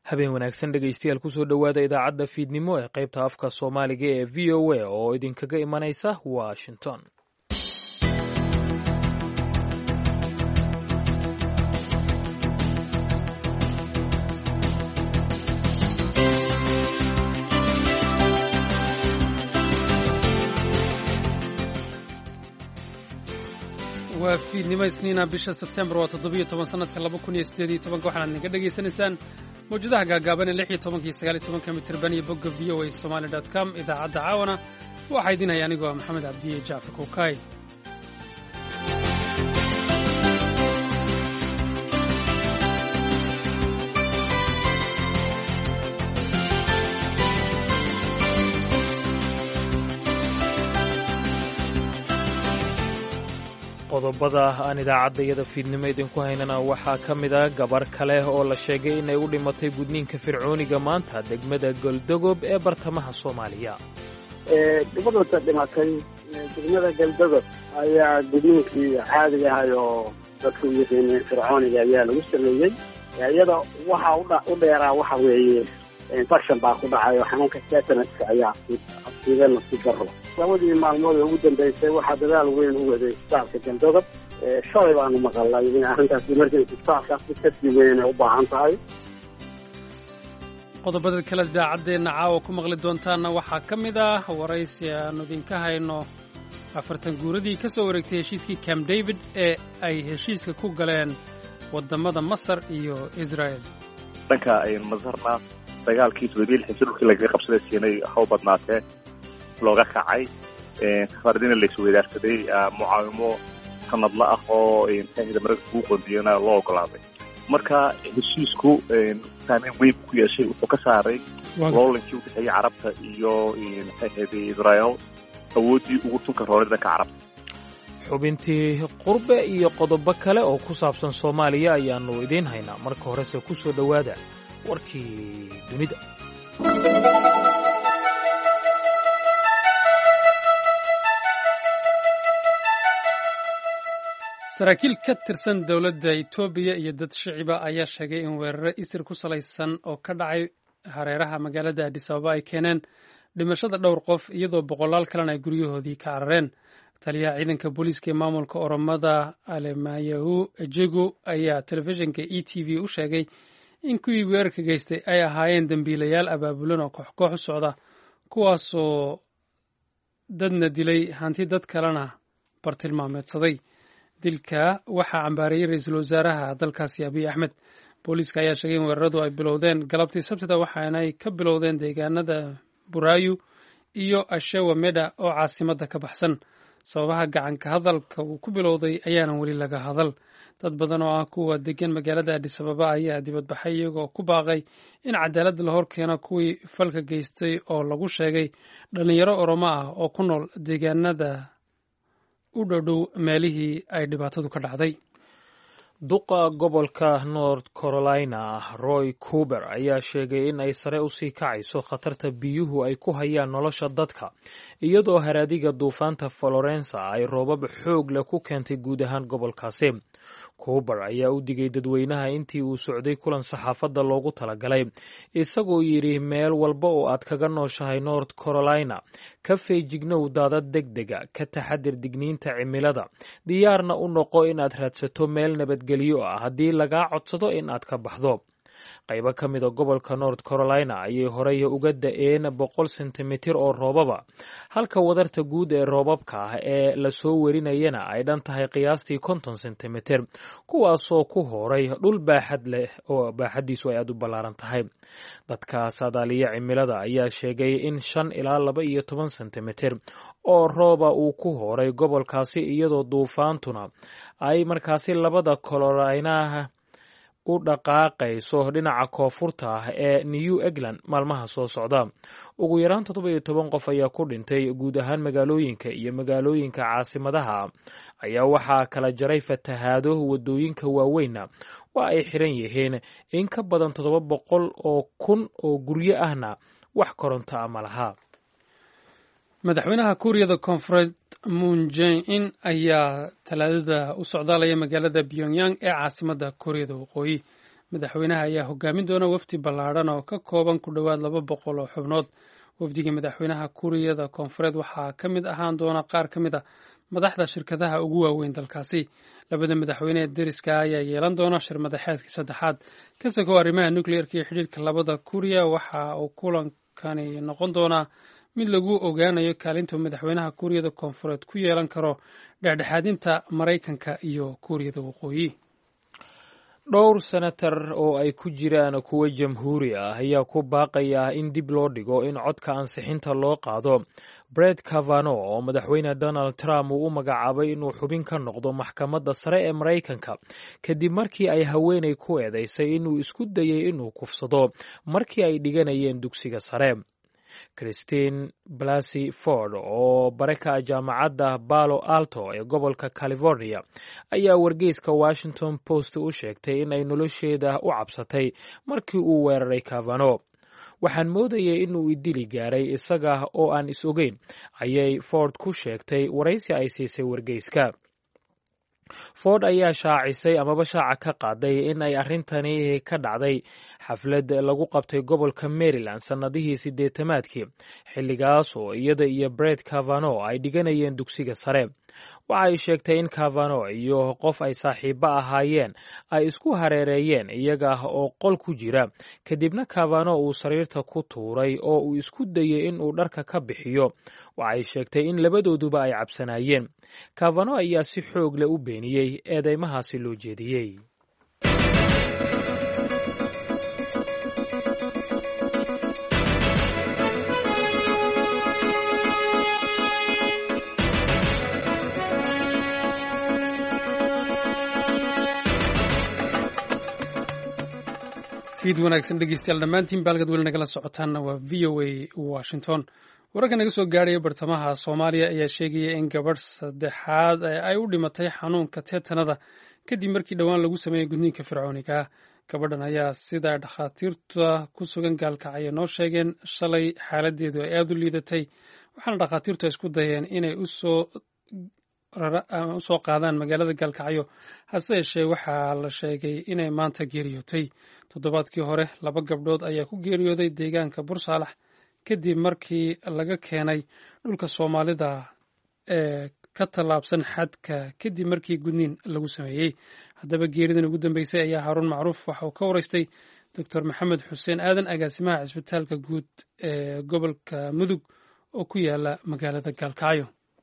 habeen wanaagsan dhegaystayaal kusoo dhowaada idaacadda fiidnimo ee qaybta afka soomaaliga ee v o a oo idinkaga imanaysa washington. waa fiidnimo isniina bisha sebtembar waa 17 sanadka 2018 waxaad naga dhageysanaysaan mawjadaha gaagaaban ee 16 iyo 19 mitirban iyo bogga voasomali.com. idaacadda caawana waxaa idin haya anigoo maxamed cabdiye jaafar kowkaay. qodobada aan idaacadayada fiidnimo idinku haynana waxaa ka mid ah gabar kale oo la sheegay inay u dhimatay gudniinka fircooniga maanta degmada goldogob ee bartamaha soomaaliya. gabadhata dhimatay degmada goldogob ayaa gudniinkii caadiga ahay oo dadka u yaqaaneen fircooniga ayaa lagu sameeyey. iyada waxa u dheeraa waxa weeye infection baa ku dhacay oo xanuunka tetanus ayaa asiibay nasiib darro. labadii maalmood ee ugu dambeysay waxaa dadaal weyn u waday isbitaalka goldogob. shalay baanu maqalnay in arrintaas emergency isbitaalkaas kasii weyn ay u baahan tahay. qodobada kale idaacaddeena caawa ku maqli doontaana waxaa ka mid ah waraysi aanu idinka hayno 40 guuradii ka soo wareegtay heshiiskii Camp David ee ay heshiiska ku galeen wadamada Masar iyo Israel. dhanka ay Masarna dagaalkii Israel xilkii laga qabsaday siinay haw badnaatee looga kacay fardina la isku wadaarsaday mucaawimo sanadla ah oo hay'adda Mareykanka ku qoondiyana loo ogolaaday. marka heshiisku saameyn weyn ku yeeshay wuxuu ka saaray loolanki u dhexeeyay Carabta iyo hay'adda Israel awoodii ugu tunka roorida ka Carabta. xubintii qurbe iyo qodobo kale oo ku saabsan Soomaaliya ayaanu idin haynaa. marka horese ku soo dhowaada warkii dunida. saraakiil ka tirsan dowladda Itoobiya iyo dad shiciba ayaa sheegay in weeraro isir ku salaysan oo ka dhacay hareeraha magaalada Addis Ababa ay keeneen dhimashada dhowr qof iyadoo boqolaal kalena ay guryahoodii ka carareen. taliyaha ciidanka booliiska ee maamulka Oromada Alemayahu Ejego ayaa telefishinka ETV u sheegay in kuwii weerarka geystay ay ahaayeen dambiilayaal abaabulan oo koox u socda kuwaasoo dadna dilay hanti dad kalena bartilmaameedsaday. dilka waxaa cambaareeyey ra-iisul wasaaraha dalkaasi Abiy Ahmed. booliiska ayaa sheegay in weeraradu ay bilowdeen galabtii Sabtida waxaanay ka bilowdeen deegaanada Burayu iyo Ashewa Meda oo caasimadda ka baxsan. sababaha gacanka hadalka uu ku bilowday ayaanan weli laga hadal. dad badan oo ah kuwa degan magaalada Addis Ababa ayaa dibadbaxay iyagoo ku baaqay in cadaalad la hor keeno kuwii falka geystay oo lagu sheegay dhalinyaro Oromo ah oo ku nool deegaanada u dhow meelihii ay dhibaatadu ka dhacday. duqa gobolka North Carolina Roy Cooper ayaa sheegay in ay sare u sii kacayso khatarta biyuhu ay ku hayaan nolosha dadka iyadoo haraadiga duufaanta Florence ay roobab xoog leh ku keentay guud ahaan gobolkaasi. Cooper ayaa u digay dadweynaha intii uu socday kulan saxaafadda loogu talagalay isagoo yidhi meel walba oo aad kaga nooshahay North Carolina ka feejignow daadad degdega, ka taxadir digniinta cimilada, diyaarna u noqo inaad raadsato meel nabadgelyo ah haddii lagaa codsado in aad ka baxdo. qaybo ka mid a gobolka North Carolina ayay horey uga da'een 100 sentimitir oo roobaba, halka wadarta guud ee roobabka ah ee lasoo warinayana ay dhan tahay qiyaastii 50 sentimitir, kuwaasoo ku horay dhul baaxad leh oo baaxadiisu ay aad u ballaaran tahay. dadka saadaaliya cimilada ayaa sheegay in 5 ilaa 12 sentimitir oo rooba uu ku horay gobolkaasi iyadoo duufaantuna ay markaasi labada Carolina u dhaqaaqayso dhinaca koonfurta ah ee New England maalmaha soo socda. ugu yaraan 17 qof ayaa ku dhintay guud ahaan magaalooyinka iyo magaalooyinka caasimadaha ayaa waxaa kala jaray fatahaado wadooyinka waaweyna waa ay xiran yihiin in ka badan 700 oo kun oo guryo ahna wax koronto ama laha. madaxweynaha Kuuriyada Koonfureed Moon Jae-in ayaa talaadada u socdaalaya magaalada Pyongyang ee caasimadda Kuuriyada Waqooyi. madaxweynaha ayaa hogaamin doona wafdi ballaadhan oo ka kooban ku dhowaad 200 oo xubnood. wafdiga madaxweynaha kuuriyada koonfureed waxaa ka mid ahaan doona qaar ka mid a madaxda shirkadaha ugu waaweyn dalkaasi. labada madaxweyne ee deriska ayaa yeelan doona shir madaxeedkii saddexaad ka sakow arrimaha nukliyeerka iyo xidhiirka labada kuuriya. waxa uu kulankani noqon doonaa mid lagu ogaanayo kaalinta madaxweynaha kuuriyada koonfureed ku yeelan karo dhexdhexaadinta Maraykanka iyo kuuriyada waqooyi. dhowr senatar oo ay ku jiraan kuwo jamhuuri ah ayaa ku baaqaya in dib loo dhigo in codka ansixinta loo qaado Brett Kavanaugh oo madaxweyne Donald Trump uu u magacaabay inuu xubin ka noqdo maxkamadda sare ee Maraykanka kadib markii ay haweenay ku eedeysay inuu isku dayay inuu kufsado markii ay dhiganayeen dugsiga sare. Christine Blasey Ford oo baraka jaamacadda Palo Alto ee gobolka California ayaa wargeyska Washington Post u sheegtay in ay nolosheeda u cabsatay markii uu weeraray Kavanaugh. waxaan moodayay inuu idili gaaray isaga oo aan is ogeyn, ayay Ford ku sheegtay waraysi ay siisay wargeyska. Ford ayaa shaacisay amaba shaaca ka qaaday in ay arrintani ka dhacday xaflad lagu qabtay gobolka Maryland sanadihii 80-maadkii, xilligaas oo iyada iyo Brett Kavanaugh ay dhiganayeen dugsiga sare. waxa ay sheegtay in Kavanaugh iyo qof ay saaxiibo ahaayeen ay isku hareereeyeen iyaga oo qol ku jira, kadibna Kavanaugh uu sariirta ku tuuray oo uu isku dayay in uu dharka ka bixiyo. waxa ay sheegtay in labadooduba ay cabsanaayeen. Kavanaugh ayaa si xoog leh u beeniyey eedeymahaasi loo jeediyey. fiid wanaagsan dhegeystayaal dhammaantiin baalgad weli nagala socotaanna waa VOA Washington. wararka naga soo gaadhaya bartamaha Soomaaliya ayaa sheegaya in gabadh saddexaad ay u dhimatay xanuunka teetanada kadib markii dhowaan lagu sameeyey gudniinka fircooniga. gabadhan ayaa sida dhakhaatiirta ku sugan gaalkacyo noo sheegeen shalay xaaladeedu ay aad u liidatay, waxaana dhakhaatiirtu isku dayeen inay usoo qaadaan magaalada gaalkacyo, hase yeeshee waxaa la sheegay inay maanta geeriyootay. toddobaadkii hore 2 gabdhood ayaa ku geeriyooday deegaanka Bursaalax kadib markii laga keenay dhulka Soomaalida ee ka tallaabsan xadka kadib markii gudniin lagu sameeyey. haddaba geeridan ugu dambeysay ayaa Haruun Macruuf waxa uu ka waraystay Dr. Maxamed Xuseen Aadan, agaasimaha cisbitaalka guud ee gobolka Mudug oo ku yaala magaalada Gaalkacyo.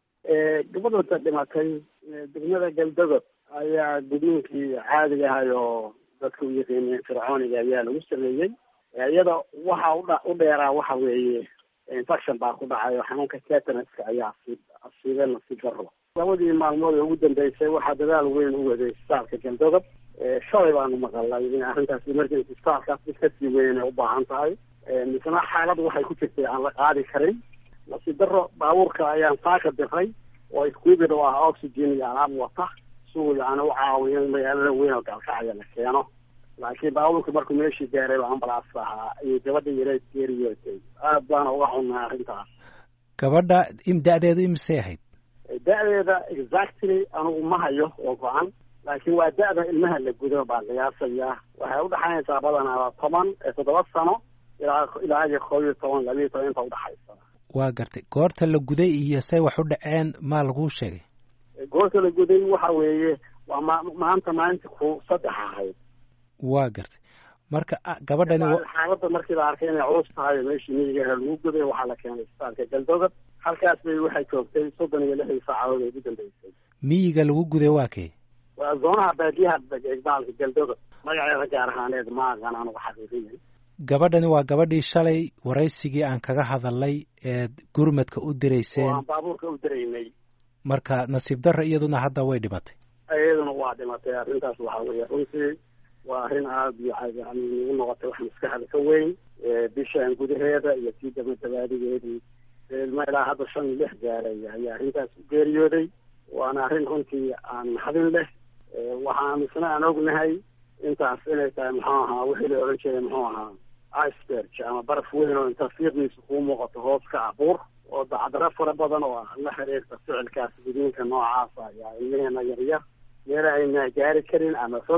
gabadhoota dhimatay degmada Galdogob ayaa gudniinkii caadiga ahay oo dadka u yaqaaneen fircooniga ayaa lagu sameeyey. iyada waxa u dheeraa waxa weeye infection baa ku dhacay oo xanuunka tetanaska ayaa asiibay nasiib darro. labadii maalmood ee ugu dambeysay waxaa dadaal weyn u waday isbitaalka Galdogob. shalay baanu maqalnay in arrintaas emergency isbitaalkaas mid kasii weyn ay u baahan tahay. misna xaaladu waxay ku jirtay aan la qaadi karin. nasiib darro baabuurka ayaan saaka diray oo iskuibid oo ah oxygen iyo alaab wata suu yani u caawiyo in magaalada weyn oo Gaalkacyo la keeno. laakiin baabuurka markuu meeshii gaaray baa ambalaas ahaa iyo gabadha yareed geeriyootay. aad baana uga xunnaa arrintaas. gabadha da'deedu imisay ahayd? da'deeda exactly anugu ma hayo oo go-an, laakiin waa da'da ilmaha la gudo baa qiyaasayaa. waxay udhaxaynaysaa badanaa 7 sano ilaa 11 12 inta udhaxaysa. waa gartay. goorta la guday iyo say wax u dhaceen maa laguu sheegay? goorta la guday waxa weeye waa maanta maalintii ku 3 ahayd. waa gartay. marka gabadhani xaaladda markii la arkay inay culus tahay meeshii miyiga lagu guday waxaa la keenay isbitaalka Galdogob. halkaas bay waxay joogtay 36 saacadood ugu dambeysay. miyiga lagu guday waa kee? waa zoonaha baadiyaha isbitaalka Galdogob. magaceeda gaar ahaaneed ma aqaan anigu xaqiiqiyay. gabadhani waa gabadhii shalay waraysigii aan kaga hadalnay ee gurmadka u dirayseen. waan baabuurka u diraynay. marka nasiib darro iyaduna hadda way dhimatay. iyaduna waa dhimatay. arrintaas waxaa weeye runtii waa arrin aad yani nagu noqotay wax maskaxda ka weyn. bishaan gudaheeda iyo sii dabadabaadigeedii ilma ilaa hadda 5-6 gaaray ayaa arrintaas u geeriyooday. waana arrin runtii aan naxdin leh. waxaan isna aan ognahay intaas inay tahay muxuu ahaa wixii la oran jiray muxuu ahaa iceberg ama baraf weyn oo inta fiiqdiisa kuu muuqato hoos ka abuur oo dacdaro fara badan oo la xiriirta ficilkaas gudniinka noocaasa ayaa ilmaheena yaryar meel ayna gaari karin ama fog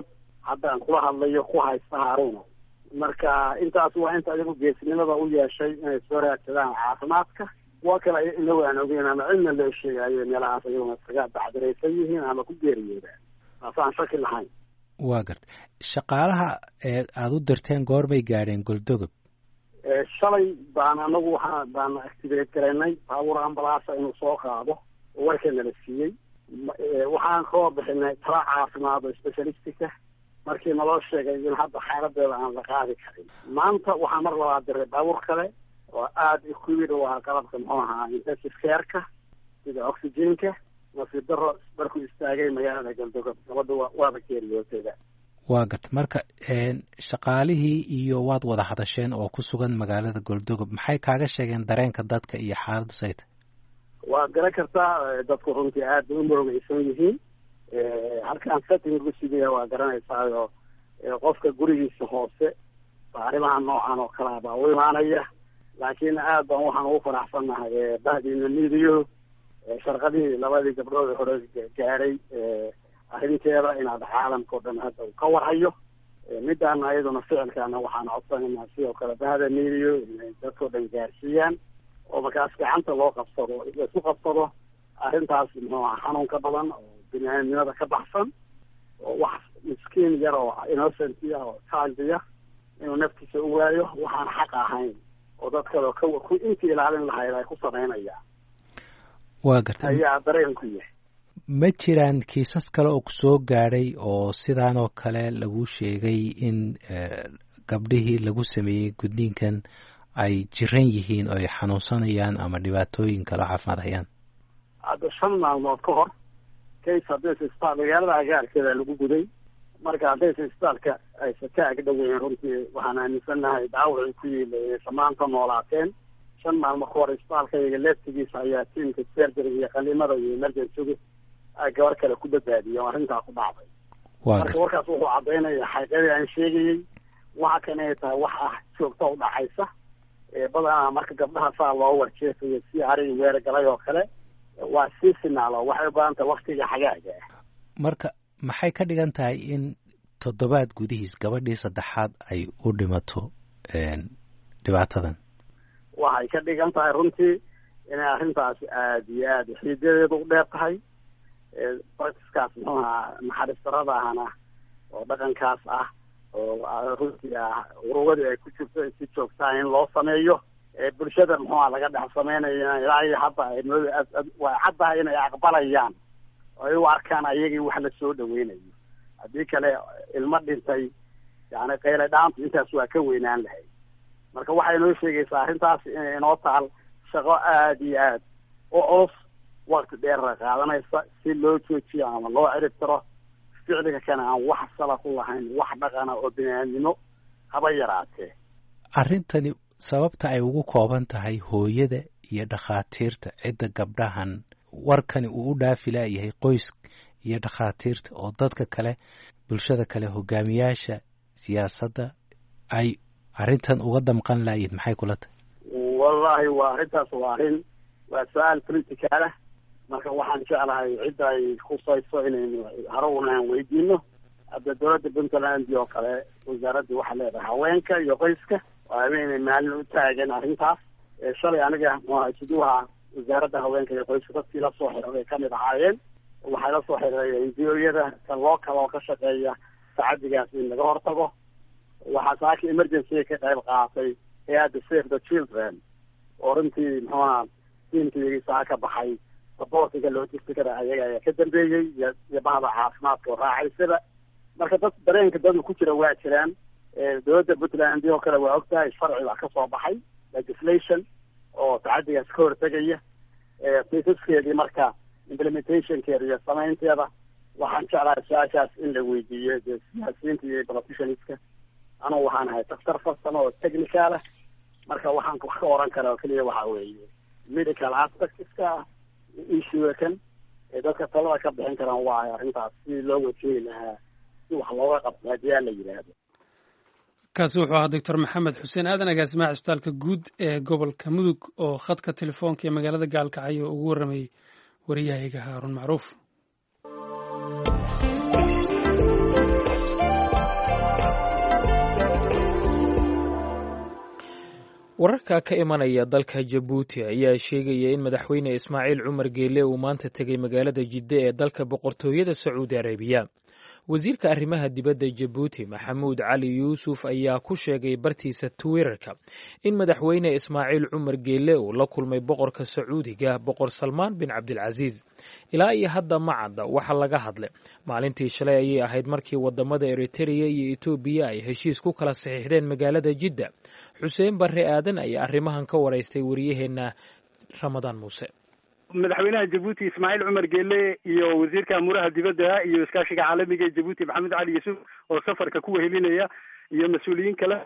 haddaan kula hadlayo ku haysta Haaruun. Marka intaas waa inta adigu geesinimada u yeeshay inay soo raadsadaan caafimaadka. waa kale inagu aan ogeyn ama cidna loo sheegayo meelahaas ayaguna iskaga bacdiraysan yihiin ama ku geeriyoodaan taasaan shaki lahayn. waa garta shaqaalaha aada u dirteen goormay gaadheen Goldogob? shalay baan anagu baan activate garaynay baabuur ambalaasa inuu soo qaado oo warkeena la siiyey. waxaan koo bixinay tala caafimaad oo specialistica markii naloo sheegay in hadda xaaladeeda aan la qaadi karin. maanta waxaa mar labaad diray baabuur kale oo aada equipment u ahaa qalabka muxuu ahaa intensive care-ka sida oxygen-ka nasiib daro markuu istaagay magaalada Goldogob gabadha waaba geeriyootayda. waa garta marka shaqaalihii iyo waad wada hadasheen oo ku sugan magaalada Goldogob maxay kaaga sheegeen dareenka dadka iyo xaaladdu sayta? waa garan kartaa dadku runtii aada u moogaysan yihiin. halkaan setting lagu sidaya waa garanaysaayo qofka gurigiisa hoose arrimaha noocan oo kale baa u imaanaya. laakiin aad baan waxaan ugu faraxsannahay bahdiina midiyo sharqadii labadii gabdhood hore gaaray arrinteeda inaad caalamka o dhan hadda ka warhayo. midaan ayaduna ficilkaana waxaan codsanaynaa sidoo kale bahda midiyo inay dadkao dhan gaarsiiyaan oo markaas gacanta loo qabsado isu qabsado arrintaas muxuu aha xanuunka badan oo biniaadamnimada ka baxsan oo wax miskiin yar oo innocent ah oo childiya inuu naftiisa u waayo waxaan xaq ahayn oo dad kale ku intii ilaalin lahayd ay ku samaynayaan. waa garta ayaa dareen ku yahay. ma jiraan kiisas kale oo kusoo gaadhay oo sidaan oo kale lagu sheegay in gabdhihii lagu sameeyey gudniinkan ay jiran yihiin oo ay xanuunsanayaan ama dhibaatooyin kale oo caafimaad hayaan? hadda 5 maalmood ka hor case haddaysa isbitaal magaalada agaarkeeda lagu guday. marka haddaysa isbitaalka aysa ka agdhoweyn runtii waxaan aaminsannahay dhaawacii ku yiilayay samaanta noolaateen. 5 maalmo ka hor isbitaalka iyaga leeftigiisa ayaa tiimka surgery iyo qaliimada iyo emergency ay gabar kale ku badbaadiyeen oo arrintaa ku dhacday. marka warkaas wuxuu caddaynaya xaqiiqadii aan sheegayey waxa kan ay tahay wax ah joogto u dhacaysa. badanaa marka gabdhaha saa loo warjeefayo si arig weer galay oo kale waa sii sinaalo waxay u baahan tahay waktiga xagaaga ah. marka maxay ka dhigan tahay in toddobaad gudihiis gabadhii saddexaad ay u dhimato dhibaatadan? waxay ka dhigan tahay runtii inay arrintaasi aada iyo aada xiidadeedu u dheer tahay. practiskaas muxuu ahaa naxariis darada ahna oo dhaqankaas ah oo runtii ah urugadii ay ku jirto si joogtaa in loo sameeyo. bulshada muxuu aha laga dhex sameynaya ilaa iyo hadda way caddahay inay aqbalayaan oo ay u arkaan ayagii wax la soo dhaweynayo. haddii kale ilmo dhintay yani qayle dhaantu intaas waa ka weynaan lahayd. marka waxay inoo sheegaysaa arrintaas inay inoo taal shaqo aada iyo aad u culus wakti dheerra qaadanaysa si loo joojiyo ama loo cirib tiro ficilka kana aan wax sala ku lahayn wax dhaqana oo biniaadnimo haba yaraatee. arrintani sababta ay ugu kooban tahay hooyada iyo dhakhaatiirta cidda gabdhahan warkani uu u dhaafi laayahay qoys iyo dhakhaatiirta oo dadka kale bulshada kale hogaamiyaasha siyaasadda ay arrintan uga damqan laayihin maxay kula tahay? wallaahi waa arrintaas waa su-aal political ah. marka waxaan jeclahay cidda ay khusayso inaynu harowna aan weydiino. hadda dowladda puntland oo kale wasaaradda waxaa leedahay haweenka iyo qoyska oo habeenay maalin u taagan arrintaas. shalay aniga siduuha wasaaradda haweenka iyo qoyska dadkii la soo xiray kamid ahaayeen. waxay la soo xiray NGO-yada local oo ka shaqeeya tacadigaas in laga hortago. waxaa saaka emergency ka qayb qaatay hay-adda Save the Children oo runtii muxuu ahaa tiimkii saa ka baxay saboortiga logisticada ayaga ayaa ka dambeeyey iyo bahda caafimaadka oo raacaysada. marka dad dareenka dadu ku jira waa jiraan. dowladda puntland oo kale waa ogtahay sharci baa ka soo baxay legislation oo tacadigaas ka hortegaya. kiisaskeedii marka implementationkeeda iyo samaynteeda waxaan jeclahay su-aashaas in la weydiiyo siyaasiyiinta iyo politicianska. anugu waxaan ahay daktar farsamo oo technical ah. marka waxaan wax ka oran karaa oo keliya waxa weeye medical aspectska issue kan dadka talada ka bixin karaan waa arrintaas si loo wajeegi lahaa si wax looga qabto haddii la yidhaahdo. kaasi wuxuu ahaa doctor maxamed xuseen aadan agaasimaha cisbitaalka guud ee gobolka mudug oo khadka telefoonka ee magaalada gaalkacyo ugu warramayay wariyahayga Haaruun Macruuf. wararka ka imanaya dalka jabuuti ayaa sheegaya in madaxweyne ismaaciil cumar geele uu maanta tegay magaalada jidde ee dalka boqortooyada sacuudi arabiya wasiirka arrimaha dibadda jabuuti maxamuud cali yuusuf ayaa ku sheegay bartiisa twitterka in madaxweyne ismaaciil cumar geele uu la kulmay boqorka sacuudiga boqor salmaan bin cabdilcasiis ilaa iyo hadda ma cadda waxa laga hadlay maalintii shalay ayay ahayd markii wadamada eritrea iyo etoobiya ay heshiis ku kala saxiixdeen magaalada jidda xuseen barre aadan ayaa arrimahan ka waraystay wariyaheenna ramadaan muuse madaxweynaha jabuuti ismaaciil cumar geele iyo wasiirka amuuraha dibadda iyo iskaashiga caalamiga ee jabuuti maxamed cali yuusuf oo safarka ku wehelinaya iyo mas-uuliyiin kale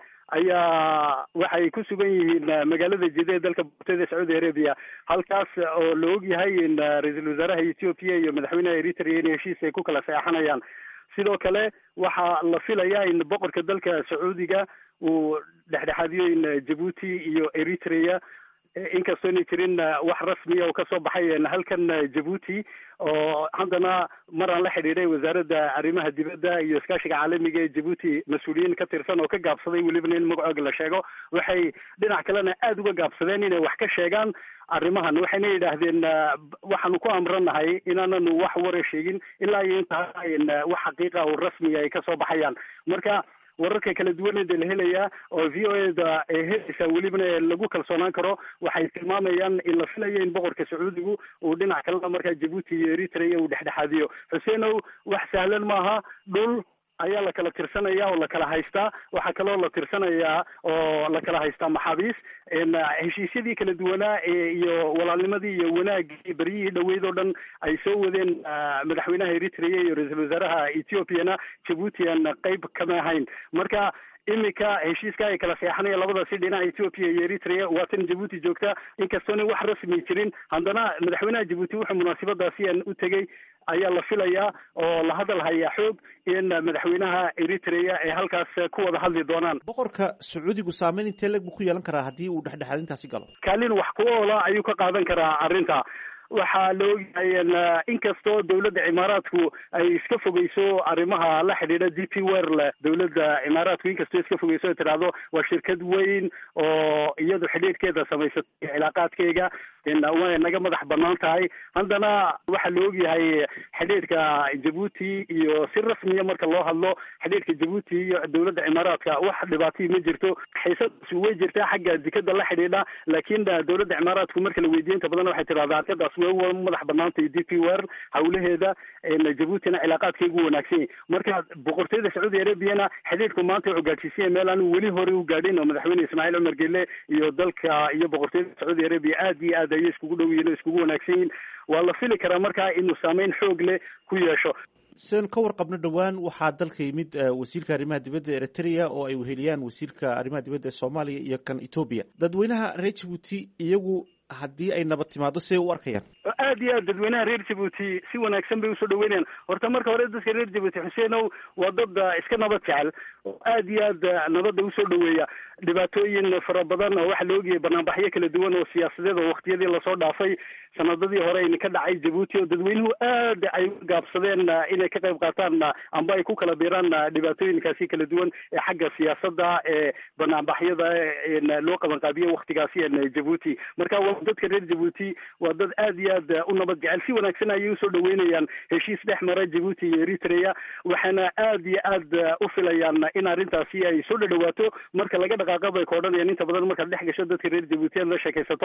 ayaa waxay ku sugan yihiin magaalada jidda ee dalka boqortooyada sacuudi arabiya halkaas oo la og yahay in ra-iisul wasaaraha ethiopia iyo madaxweynaha eritrea in heshiis ay ku kala saxeixanayaan sidoo kale waxaa la filayaa in boqorka dalka sacuudiga uu dhexdhexaadiyo in jabuuti iyo eritrea inkastoo inay jirin wax rasmiya oo kasoo baxay halkan jabuuti oo haddana maraan la xidhiidhay wasaaradda arrimaha dibadda iyo iskaashiga caalamiga ee jabuuti mas-uuliyiin ka tirsan oo ka gaabsaday welibana in magacooga la sheego waxay dhinac kalena aada uga gaabsadeen inay wax ka sheegaan arrimahan waxayna yidhaahdeen waxaanu ku amranahay inaananu wax wara sheegin ilaa iyo intaa wax xaqiiqa oo rasmiya ay kasoo baxayaan marka wararka kala duwaneeda la helayaa oo v o a da ay helaysaa welibana lagu kalsoonaan karo waxay tilmaamayaan in la filayo in boqorka sacuudigu uu dhinac kalena markaa jabuuti iyo eritrea uu dhexdhexaadiyo xuseenow wax sahlan maaha dhul ayaa la kala tirsanaya oo la kala haystaa waxaa kaloo la tirsanayaa oo la kala haystaa maxaabiis heshiisyadii kala duwanaa iyo walaalnimadii iyo wanaagii beryihii dhaweyd oo dhan ay soo wadeen madaxweynaha eritrea iyo ra-iisul wasaaraha ethiopiana jabuuti aan qayb kama ahayn marka iminka heshiiska ay kala seexanaya labadaasi dhinaca ethiopia iyo eritrea waa tan jabuuti joogta inkastoona wax rasmi jirin haddana madaxweynaha jabuuti wuxuu munaasabadaasi aan u tegey ayaa la filayaa oo la hadal hayaa xoog in madaxweynaha eritrea ay halkaas ku wada hadli doonaan boqorka sacuudigu saameyn intee leg buu ku yeelan karaa haddii uu dhexdhexaadintaasi galo kaalin wax ku oola ayuu ka qaadan karaa arrinta waxaa la ogyahay inkastoo dawladda cimaaraadku ay iska fogeyso arrimaha la xidhiidha d p werl dawladda cimaaraadku inkastoo iska fogeyso ay tidhaahdo waa shirkad weyn oo iyadu xidhiidhkeeda samaysatay cilaaqaadkeyga way naga madax banaan tahay haddana waxaa la ogyahay xidhiidhka jabuuti iyo si rasmiya marka loo hadlo xidhiidhka jabuuti iyo dawladda cimaaraadka wax dhibaatay ma jirto xiisadaas way jirtaa xagga dikada la xidhiidha laakiin dawladda cimaaraadku marka la weydiiyo inta badan waxay tidhahdaa arkadaas way madax banaantay d p werl hawlaheeda jabuutina cilaaqaadkaygu wanaagsan yahay marka boqortooyada sacuudi arabiana xidhiidhku maanta wuxuu gaadhsiisanya meel aan weli hore u gaadhin oo madaxweyne ismaaciil cumar geele iyo dalka iyo boqortooyada sacuudi arabiya aad iyo aad ayay iskugu dhow yihiin oo iskugu wanaagsan yihiin waa la fili karaa markaa inuu saameyn xoog leh ku yeesho sian ka warqabno dhowaan waxaa dalka yimid wasiirka arrimaha dibadda eritrea oo ay weheliyaan wasiirka arrimaha dibadda ee soomaaliya iyo kan etoobiya dadweynaha reer jabuuti iyagu haddii ay nabad timaado siday u arkayaan aad iyo aad dadweynaha reer jabuuti si wanaagsan bay usoo dhaweynayaan horta marka hore dadka reer jabuuti xuseenow waa dad iska nabad jecel oo aad iyo aad nabadda usoo dhaweeya dhibaatooyin fara badan oo waxaa la ogyahay banaanbaxyo kala duwan oo siyaasadeed oo waktiyadii lasoo dhaafay sanadadii hore ka dhacay jabuuti oo dadweynuhu aad ay gaabsadeen inay ka qayb qaataan amba ay ku kala biiraan dhibaatooyinkaasi kala duwan ee xagga siyaasadda ee banaanbaxyada loo qabanqaabiye waktigaasi jabuuti marka dadka reer jabuuti waa dad aad iyo aad u nabad jecel si wanaagsan ayay usoo dhaweynayaan heshiis dhex mara jabuuti iyo eritrea waxaana aad iyo aad u filayaan in arrintaasi ay soo dhadhawaato marka laga dhaqaaqo bay ka odhanayaan inta badan markaad dhex gasho dadka reer jabuuti aad la sheekaysato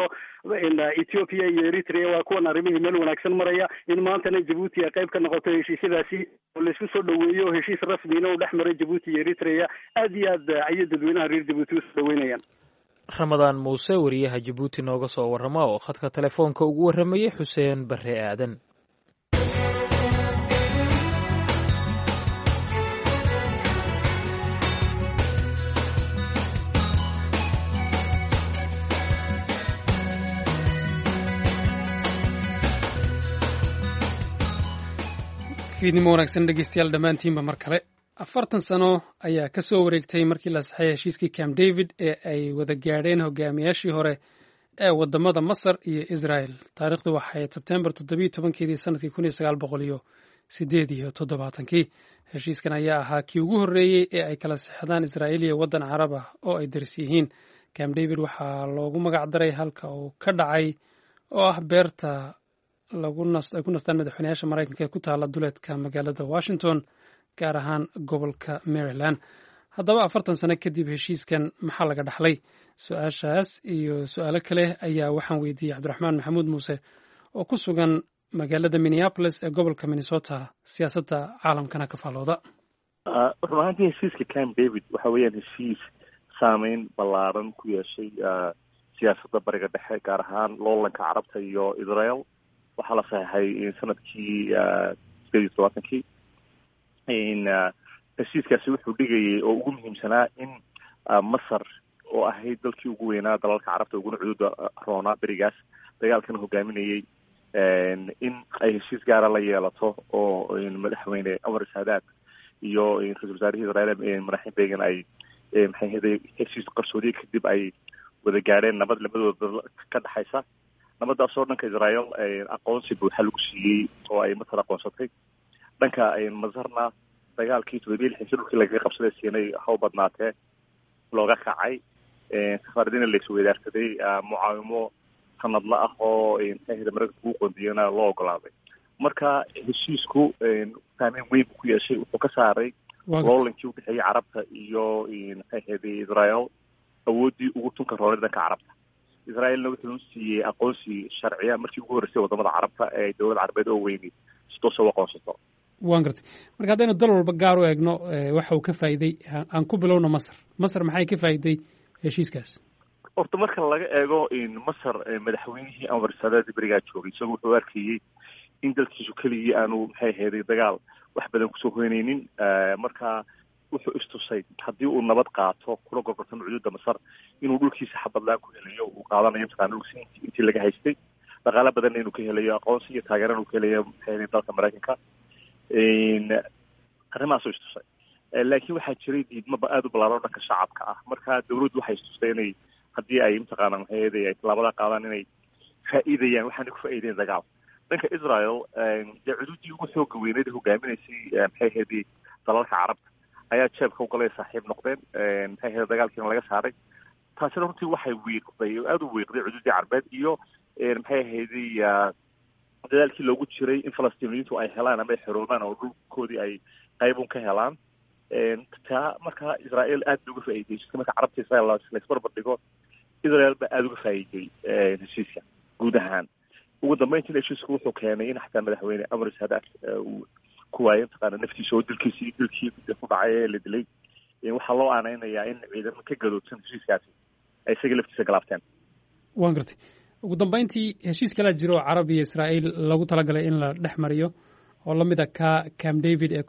ethiopia iyo eritrea waa kuwan arrimihii meel wanaagsan maraya in maantana jabuuti ay qayb ka noqoto heshiisyadaasi oo laisku soo dhaweeyo heshiis rasmiina u dhex mara jabuuti iyo eritrea aad iyo aad ayay dadweynaha reer jabuuti usoo dhaweynayaan ramadaan muuse wariyaha jabuuti nooga soo warrama oo khadka telefoonka ugu warramayay xuseen barre aadan fiidnimo wanaagsan dhegeystayaal dhammaantiinba mar kale 40 sano ayaa ka soo wareegtay markii la saxeeyay heshiiskii Camp David ee ay wada gaadheen hogaamiyaashii hore ee wadamada Masar iyo Israel taariikhdu waxay September 17 sanadkii 1978 heshiiskan ayaa ahaa kii ugu horeeyay ee ay kala saxdaan Israel iyo wadan Carab ah oo ay daris yihiin camp david waxaa loogu magac daray halka uu ka dhacay oo ah beerta ay ku nastaan madaxweynayaasha maraykanka ee ku taala duleedka magaalada washington gaar ahaan gobolka maryland. haddaba 40 sano kadib heshiiskan maxaa laga dhaxlay? su-aashaas iyo su-aalo kale ayaa waxaan weydiiyey cabdiraxmaan maxamuud muuse oo ku sugan magaalada minneapolis ee gobolka minnesota, siyaasadda caalamkana ka faalooda. run ahaantii heshiiska camp david waxa weeyaan heshiis saameyn ballaaran ku yeeshay siyaasadda bariga dhexe, gaar ahaan loolanka carabta iyo israel. waxaa la saxeixay sanadkii 18 heshiiskaasi wuxuu dhigayay oo ugu muhiimsanaa in masar oo ahayd dalkii ugu weynaa dalalka carabta uguna cududa roonaa berigaas dagaalkana hogaaminayay, in ay heshiis gaara la yeelato oo madaxweyne anwar saadaad iyo ra-iisul wasaarihii israel madaxin beegan ay maxay ahayd heshiis qarsoodiye kadib ay wada gaadheen nabad labadooda ka dhexaysa. nabadaasoo dhanka israel aqoonsi buuxa lagu siiyey oo ay masar aqoonsatay. dhanka masarna dagaalkii 2006 dhulkii lagaga qabsaday siinay haw badnaatee looga kacay, safaradina la isweydaarsaday, mucaawimo sanadla ah oo maxay ahayd maraykanka ugu qoondiyana loo ogolaaday. marka heshiisku saameyn weyn buu ku yeeshay. wuxuu ka saaray loolankii udhexeeyey carabta iyo maxay ahayd israel awooddii ugu tunka roonay dhanka carabta. israelna wuxuu siiyey aqoonsi sharciya markii ugu horreysay wadamada carabta ee dowlad carabeed oo weyni si toosa u aqoonsato. waan gartay. marka haddaynu dal walba gaar u eegno waxa uu ka faa'iiday, aan ku bilowno masar maxay ka faa'iiday heshiiskaas? horta marka laga eego masar madaxweynihii anwar saadaad berigaa joogay isagu wuxuu arkayey in dalkiisu keligii aanu maxay ahayd dagaal wax badan kusoo hoynaynin. marka wuxuu istusay haddii uu nabad qaato kula gorgortamo cududa masar inuu dhulkiisa xabadlaan ku helayo, uu qaadanayo mataqaana dhulkiisa intii laga haystay, dhaqaale badanna inuu ka helayo, aqoonsi iyo taageerana uu ka helayo maxay ahayd dalka maraykanka. arrimahaasoo istusay. laakiin waxaa jiray diidmaba aada u ballaaran dhanka shacabka ah. marka dawladdu waxay istustay inay haddii ay mataqaana maxay ahayd ay tallaabada qaadaan inay faa'iidayaan, waxaana ku faa'iideen dagaal. dhanka israel dee cududii ugu xooga weyneed hogaaminaysay maxay ahayd dalalka carabta ayaa jeebka u galay saaxiib noqdeen. maxay ahayd dagaalkiina laga saaray. taasina runtii waxay wiiqday oo aada u wiiqday cududii carbeed iyo maxay ahayd dadaalkii loogu jiray in falastiiniyiintu ay helaan ama ay xoroobaan oo dhulkoodii ay qaybun ka helaan. taa markaa israel aad bay uga faa'iidaysatay. marka carabta israel laisbarbar dhigo israel ba aada uga faa'iiday heshiiska guud ahaan. ugu dambeyntiina heshiisku wuxuu keenay in xataa madaxweyne anwar saadaad uu ku waayay mataqaana naftiisa oo dilkii ku dhacay ee la dilay. waxaa loo aaneynayaa in ciidamo ka gadoodsan heshiiskaasi ay isaga laftiisa galaabteen. waan gartay. ugu dambeyntii heshiis kalaa jiro oo carab iyo israa'iil lagu talagalay in la dhex mariyo oo la mid a ka camp david ee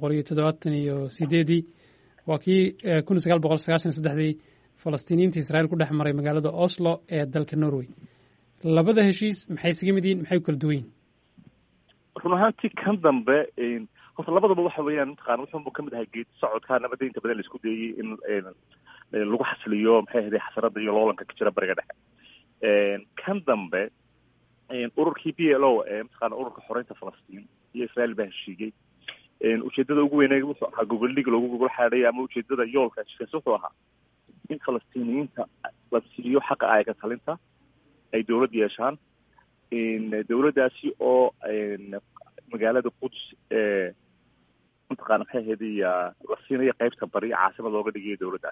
1978 waa kii 1993 falastiiniyiinta israa'iil ku dhex maray magaalada oslo ee dalka norway. labada heshiis maxay isaga mid yihiin, maxay u kala duwan yihiin? run ahaantii kan dambe horta labadaba waxa weeyaan mataqaana wuxuunbu ka mid ahay geed socodka nabadda inta badan la isku dayey in lagu xasiliyo maxay ahayd xasarada iyo loolanka ka jira bariga dhexe. kan dambe ururkii PLO ee mataqaana ururka xoreynta falastiin iyo israel baa heshiiyey. ujeedada ugu weyneed wuxuu ahaa goboldhig loogu gogol xaadhay ama ujeedada yoolka heshiiskaas wuxuu ahaa in falastiiniyiinta la siiyo xaqa ayaga talinta, ay dawlad yeeshaan. dawladdaasi oo magaalada quds mataqaana maxay ahayd la siinayo qaybta bari caasimad looga dhigayo dawladdaas.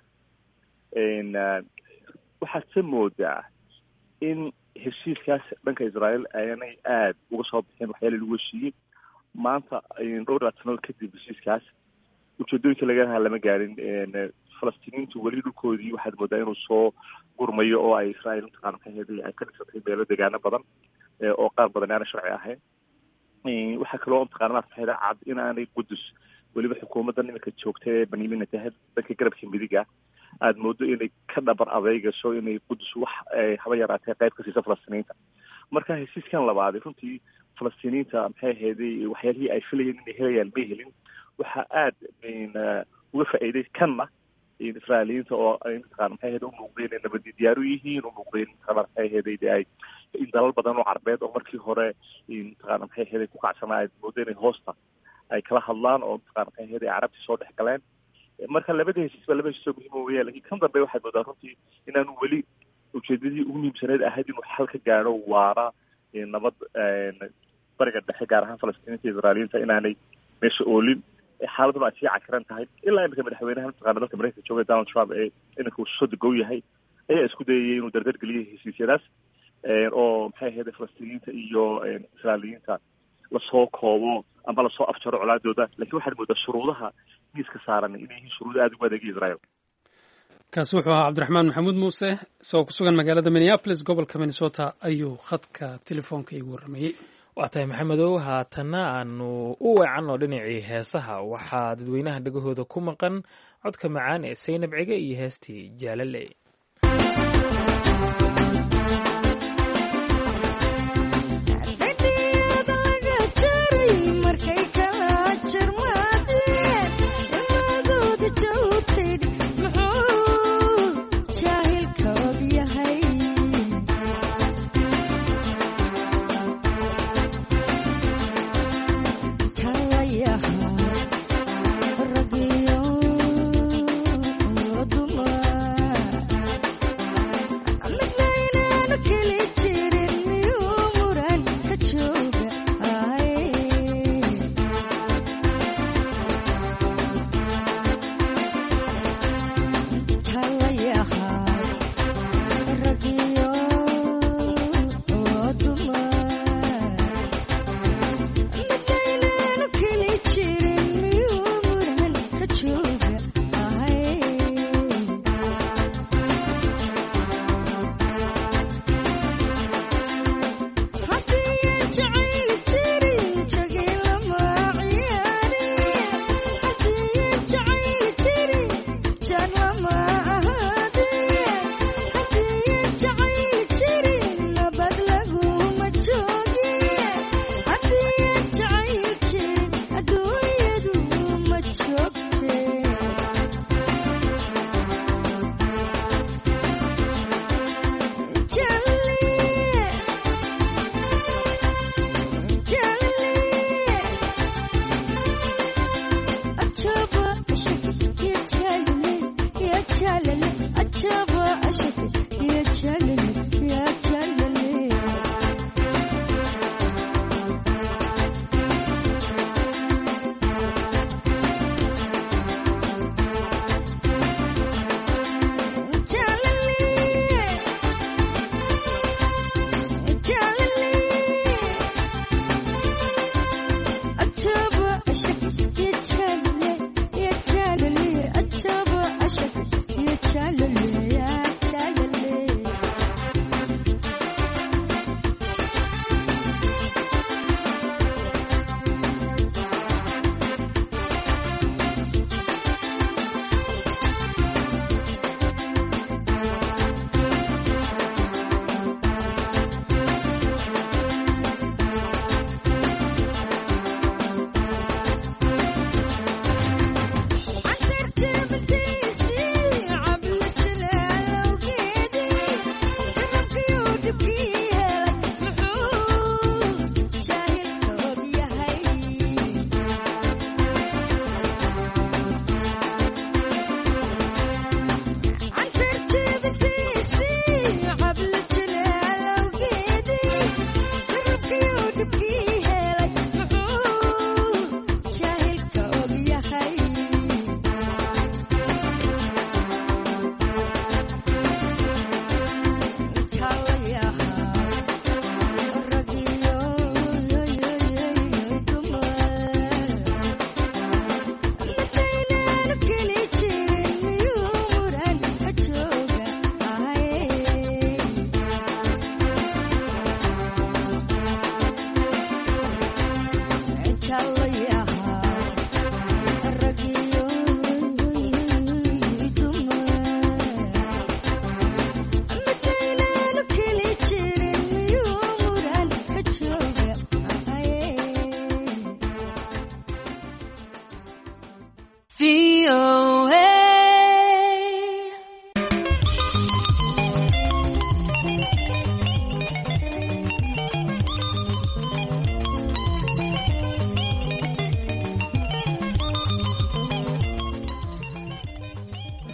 waxaad se moodaa in heshiiskaas dhanka israel aanay aada uga soo bixin waxyaala lagu heshiiyey. maanta dhowr sanadood kadib heshiiskaas ujeedooyinka laga lahaa lama gaarin. falastiiniyiintu weli dhulkoodii waxaad moodaa inuu soo gurmayo oo ay israel mataqaana maxay ahayd ay ka dhisatay meelo degaano badan oo qaar badan aanay sharci ahayn. waxaa kaloo mataqaana maxay ahayd cad in aanay qudus weliba xukuumadda nimanka joogta ee benyamin netanyahu dhanka garabka midiga aada moodo inay ka dhabar adeygasho inay qudus wax haba yaraatee qayb ka siisa falastiiniyiinta. marka heshiiskan labaaday runtii falastiiniyiinta maxay ahayd waxyaalihii ay filayeen inay helayaan may helin. waxaa aada uga faa'iiday kanna israailiyiinta oo ay mataqaana maxay ahayd u muuqdeen inay nabadi diyaar u yihiin, u muuqdeen mataqaana maxay ahayd ay in dalal badan oo carbeed oo markii hore mataqaana maxay ahayd ku kacsanaa ay moodo inay hoosta ay kala hadlaan oo mataqaana maxay ahayd ay carabtii soo dhex galeen. marka labada heshiis baa laba heshiis oo muhiim weeyaan. laakiin kan dambe waxaad moodaa runtii in inaanu weli ujeedadii ugu muhiimsaneed ahayd inuu xal ka gaadho waara nabad bariga dhexe gaar ahaan falastiiniinta iyo israailiyiinta inaanay meesha oolin xaaladuna ay sii cakiran tahay ilaa imika madaxweynaha mataqaana dalka maraykanka jooga Donald Trump ee iminka uu soo degow yahay ayaa isku dayayay inuu dardar geliyo heshiisyadaas oo maxay ahayd falastiiniyiinta iyo israailiyiinta lasoo koobo ama lasoo afjaro colaadooda laakiin waxaad moodaa shuruudaha miiska saaran inay yihiin shuruudo aada ugu adeegay Israel. kaasi wuxuu ahaa cabdiraxmaan maxamuud muuse isagoo ku sugan magaalada Minneapolis gobolka Minnesota ayuu khadka telefoonka igu warramayey. waa tahay maxamedow haatanna aanu u weecanno dhinacii heesaha waxaa dadweynaha dhegahooda ku maqan codka macaan ee Saynab Cige iyo heestii Jaalaley.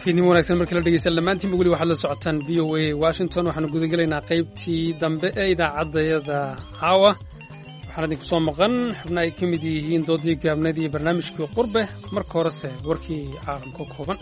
fiidnimo wanaagsan markii la dhegeysta dhammaantiinba weli waxaad la socotaan v o a washington waxaanu gudagelaynaa qaybtii dambe ee idaacaddayada caawa waxaan idinku soo maqan xubna ay ka mid yihiin doodii gaabneed iyo barnaamijkii qurbe marka horese warkii caalamka kooban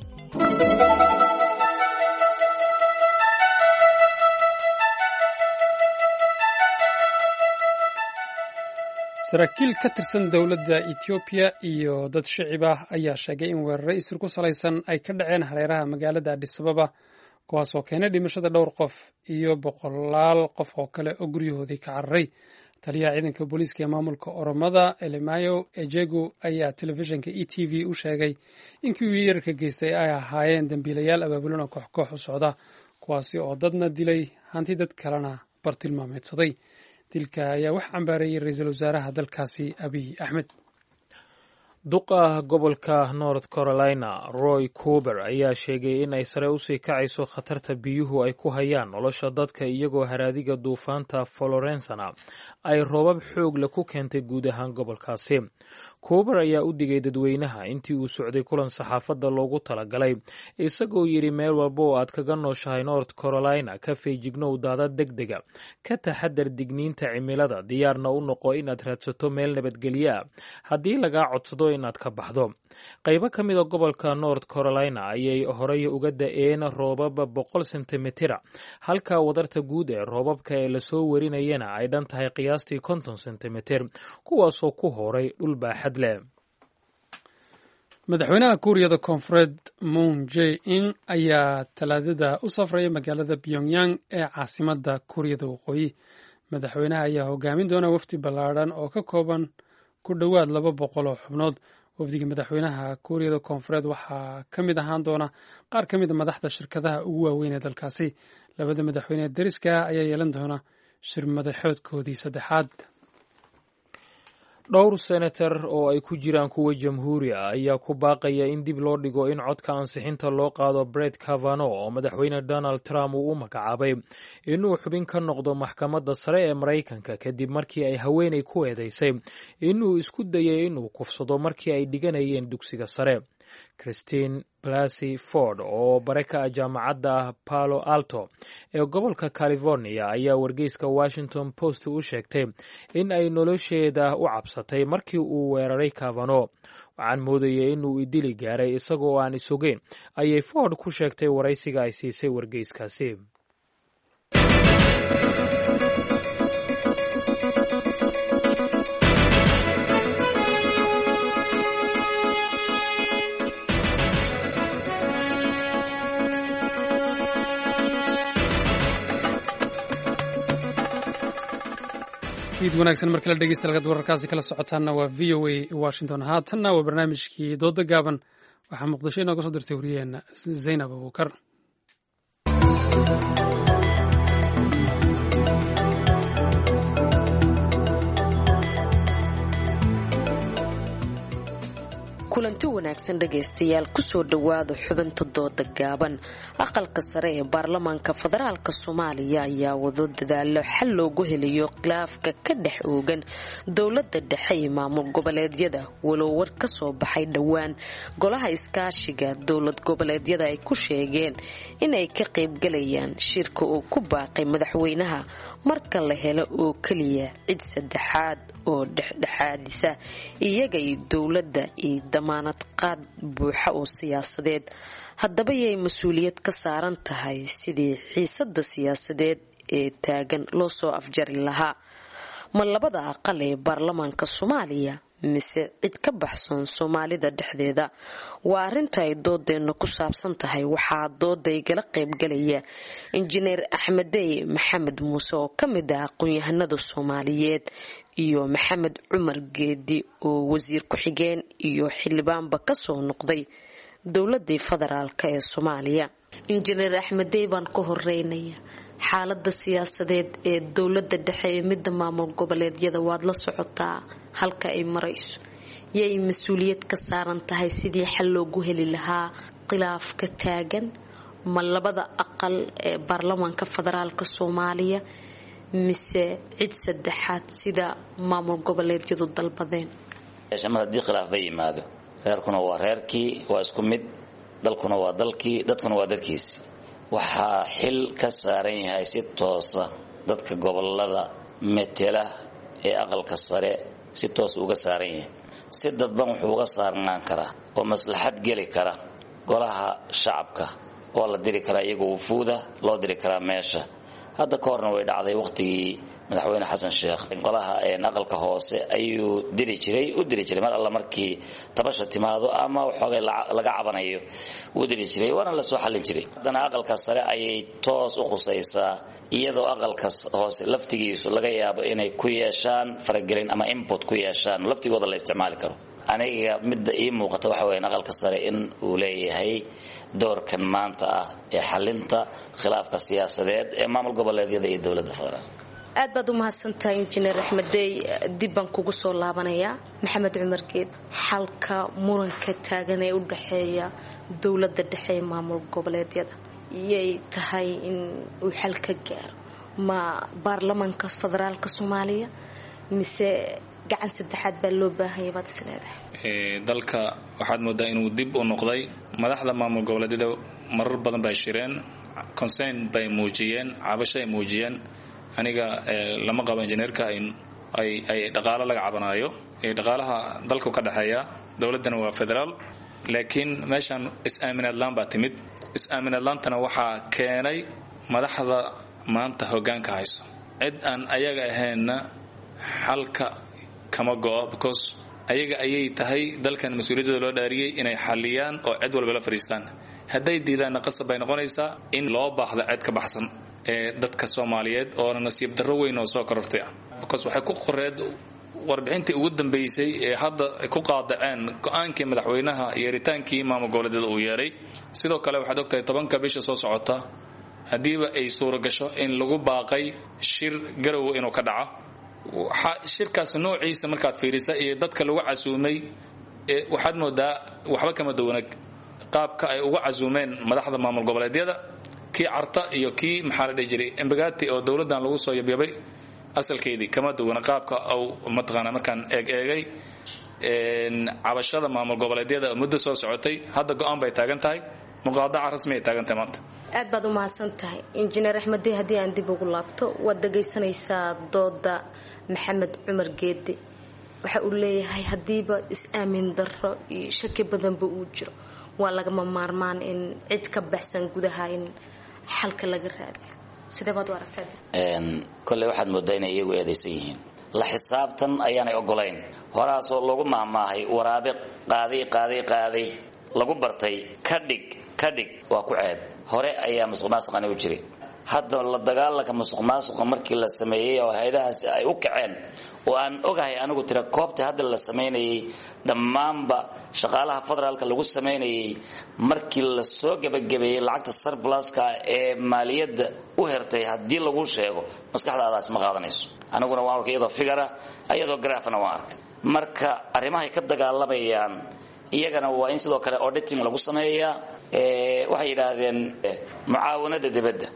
saraakiil ka tirsan dowladda etoobiya iyo dad shicib ah ayaa sheegay in weeraro isir ku salaysan ay ka dhaceen hareeraha magaalada adis ababa kuwaas oo keenay dhimashada dhowr qof iyo boqolaal qof oo kale oo guryahoodii ka cararay taliyaha ciidanka booliiska ee maamulka oromada elemayo ejegu ayaa telefishinka e t v u sheegay in kuwii weerarka geystay ay ahaayeen dambiilayaal abaabulan oo koox u socda kuwaasi oo dadna dilay hanti dad kalena bartilmaameedsaday dilka ayaa wax cambaareeyey ra-iisul wasaaraha dalkaasi abiy axmed duqa gobolka north carolina roy coober ayaa sheegay in ay sare usii kacayso khatarta biyuhu ay ku hayaan nolosha dadka iyagoo haraadiga duufaanta florensana ay roobab xoogle ku keentay guud ahaan gobolkaasi coober ayaa u digay dadweynaha intii uu socday kulan saxaafadda loogu talagalay isagoo yidhi meel walba oo aad kaga nooshahay north carolina ka feejignow daadad degdega ka taxadar digniinta cimilada diyaarna u noqo inaad raadsato meel nabadgelyo ah haddii lagaa codsado inaad ka baxdo qaybo ka mid a gobolka north carolina ayay horey uga da-een roobab 100 sentimitira halka wadarta guud ee roobabka ee lasoo warinayana ay dhan tahay qiyaastii 50 sentimitir kuwaasoo ku horay dhul baaxad leh madaxweynaha kuuriyada koonfureed moon jae-in ayaa talaadada u safraya magaalada pyongyang ee caasimada kuuriyada waqooyi madaxweynaha ayaa hogaamin doona wafdi ballaadhan oo ka kooban ku dhowaad 200 oo xubnood wafdiga madaxweynaha kuuriyada koonfureed waxaa ka mid ahaan doona qaar ka mid a madaxda shirkadaha ugu waaweyn ee dalkaasi labada madaxweyne dariska ah ayaa yeelan doona shir madaxoodkoodii saddexaad dhowr senator oo ay ku jiraan kuwa jamhuuri ah ayaa ku baaqaya in dib loo dhigo in codka ansixinta loo qaado Brett Kavanaugh oo madaxweyne Donald Trump uu u magacaabay inuu xubin ka noqdo maxkamadda sare ee Mareykanka kadib markii ay haweeney ku eedeysay inuu isku dayay inuu kufsado markii ay dhiganayeen dugsiga sare Christine Blasey Ford oo bare ka ah jaamacadda Palo Alto ee gobolka California ayaa wargeyska Washington Post u sheegtay in ay nolosheeda u cabsatay markii uu weeraray Kavanaugh waxaan moodayay inuu idili gaaray isagoo aan isogeyn ayay Ford ku sheegtay waraysiga ay siisay wargeyskaasi fiid wanaagsan markala dhegeysta halkaad wararkaasi kala socotaanna waa v o a washington haatanna waa barnaamijkii dooda gaaban waxaa muqdisho inooga soo dirtay wariyeenna zaynab abuukar kulanti wanaagsan dhegaystayaal kusoo dhowaada xubinta dooda gaaban aqalka sare ee baarlamaanka federaalk Soomaaliya ayaa wado dadaalo xal loogu helayo khilaafka ka dhex oogan dowladda dhexe iyo maamul goboleedyada walow war ka soo baxay dhowaan golaha iskaashiga dowlad goboleedyada ay ku sheegeen inay ka qayb galayaan shirka uu ku baaqay madaxweynaha marka la helo oo kaliya cid saddexaad oo dhexdhexaadisa iyaga iyo dowladda iyo damaanad qaad buuxa oo siyaasadeed haddaba yay mas-uuliyad ka saaran tahay sidii xiisada siyaasadeed ee taagan loo soo afjari lahaa ma labada aqal ee baarlamaanka Soomaaliya mise cid ka baxsan Soomaalida dhexdeeda waa arinta ay doodeena ku saabsan tahay waxaa dooda igala qayb galaya injineer Axmedey Maxamed Muuse oo kamid ah aqoon-yahanada Soomaaliyeed iyo Maxamed Cumar Geedi oo wasiir ku-xigeen iyo xildhibaanba ka soo noqday dowladda federaalka ee Soomaaliya injineer Axmedey baan ku horeynaya xaaladda siyaasadeed ee dowladda dhexe ee midda maamul goboleedyada waad la socotaa halka ay marayso yay mas-uuliyad ka saaran tahay sidii xal loogu heli lahaa khilaafka taagan ma labada aqal ee baarlamaanka federaalka Soomaaliya mise cid saddexaad sida maamul goboleedyadu dalbadeen haddii khilaaf bay yimaado reerkuna waa reerkii waa isku mid dalkuna waa dalkii dadkuna waa dadkiisi waxaa xil ka saaran yahay si toosa dadka gobolada metela ee aqalka sare si toos uga saaran yahay si dadban wuxuu uga saarnaan karaa oo maslaxad geli kara golaha shacabka oo la diri karaa iyagoo wufuuda loo diri karaa meesha hadda ka horna way dhacday waqtigii madaxweyne xasan sheekh golaha aqalka hoose ayuu u diri jiray mar alla markii tabasha timaado ama waxoogay laga cabanayo uu diri jiray waana la soo xallin jiray haddana aqalka sare ayay toos u khusaysaa iyadoo aqalka hoose laftigiisu laga yaabo inay ku yeeshaan faragelin ama input ku yeeshaan laftigooda la isticmaali karo aniga midda ii muuqata waxa weeyaan aqalka sare in uu leeyahay doorkan maanta ah ee xalinta khilaafka siyaasadeed ee maamul goboleedyada iyo dowladda federaalka aad baad u mahadsantahay injineer axmeddey dib baan kugu soo laabanayaa maxamed cumar geed xalka muranka taagan ee u dhexeeya dowladda dhexe ee maamul goboleedyada iyay tahay in uu xal ka gaaro ma baarlamaanka federaalka Soomaaliya mise gacan saddexaad baa loo baahaya baad isleedahay dalka waxaad moodaa inuu dib u noqday madaxda maamul goboleedyada marar badan bay shireen concern bay muujiyeen cabasho ay muujiyeen aniga lama qabo injineerka ay dhaqaale laga cabanayo dhaqaalaha dalka ka dhaxeeya dawladana waa federaal laakiin meeshan is-aaminaad laan baa timid is-aaminaad laantana waxaa keenay madaxda maanta hoggaanka hayso cid aan ayaga ahaynna xalka kama go'o because ayaga ayay tahay dalkan mas-uuliyadda loo dhaariyay inay xaliyaan oo cid walba la fariistaan hadday diidaanna qasab bay noqonaysaa in loo baahdo cid ka baxsan ee dadka Soomaaliyeed oo nasiib darro weyn oo soo korortay because waxay ku qoreed warbixintii ugu dambeysay ee hadda ku qaadaceen go'aankii madaxweynaha yeeritaankii maamul goboleedyada uu yeeray sidoo kale waxaad ogtahay 10 bisha soo socota hadiiba ay suuro gasho in lagu baaqay shir garow inuu ka dhaco shirkaas noociisa markaad fiirisa iyo dadka lagu casuumay waxaad moodaa waxba kama duwanag qaabka ay ugu casuumeen madaxda maamul goboleedyada kii carta iyo kii maxaa la dhihi jiray embagati oo dawladdan lagu soo yabyabay asalkeedii kama duwana qaabka au mataqaana markaan eegay cabashada maamul goboleedyada muddo soo socotay hadda go'aan bay taagan tahay muqaadaca rasmi ay taagan tahay maanta aad baad u mahadsan tahay injineer axmeddey haddii aan dib ugu laabto waad dhagaysanaysaa dooda maxamed cumar geedi waxa uu leeyahay haddiiba is-aamin darro iyo shaki badanba uu jiro waa lagama maarmaan in cid ka baxsan gudaha in xalka laga raadiyo sidee baad u aragtaa kolley waxaad moodaa inay iyagu eedaysan yihiin la xisaabtan ayaanay ogolayn horaasoo lagu maahmaahay waraabe qaaday lagu bartay kadhig waa ku ceeb hore ayaa musuqmaasuqani u jiray hadda la dagaalanka musuqmaasuqa markii la sameeyay oo hay'adahaasi ay u kaceen oo aan ogahay anigu tira koobta hadda la sameeyay dhammaanba shaqaalaha federaalka lagu sameeyay markii la soo gabagabeeyay lacagta surpluska ee maaliyadda u hertay hadii lagu sheego maskaxdaadaas ma qaadanayso aniguna waan arkay iyadoo figara iyadoo graafna waan arkay marka arrimaha ka dagaalamayaan iyagana waa in sidoo kale auditing lagu sameeyaa waxay yiraahdeen mucaawanada dibadda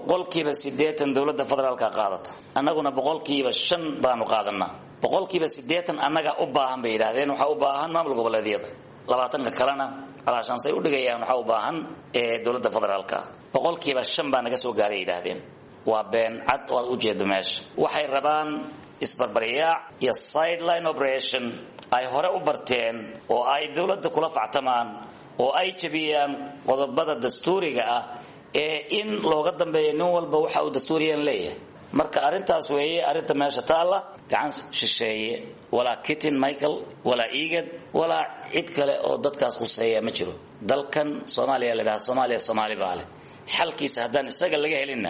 80% dawladda federaalka qaadata annaguna 5% baanu qaadanaa 80% annaga u baahan bay yiraahdeen waxa u baahan maamul goboleedyada 20 kalena alaashan say u dhigayaan waxa u baahan dawladda federaalka 5% baa naga soo gaaray yiraahdeen waa been cad oo u jeedo meesha waxay rabaan isbarbariyaac iyo sideline operation ay hore u barteen oo ay dawladda kula factamaan oo ay jabiyaan qodobada dastuuriga ah ee in looga dambeeyo nin walba waxa uu dastuuriyan leeyahay marka arintaas weeye arinta meesha taala gacan shisheeye wala Kitin Michael wala Igad wala cid kale oo dadkaas quseeya ma jiro dalkan Soomaaliya la yiraahdo Soomaali baale xalkiisa hadaan isaga laga helina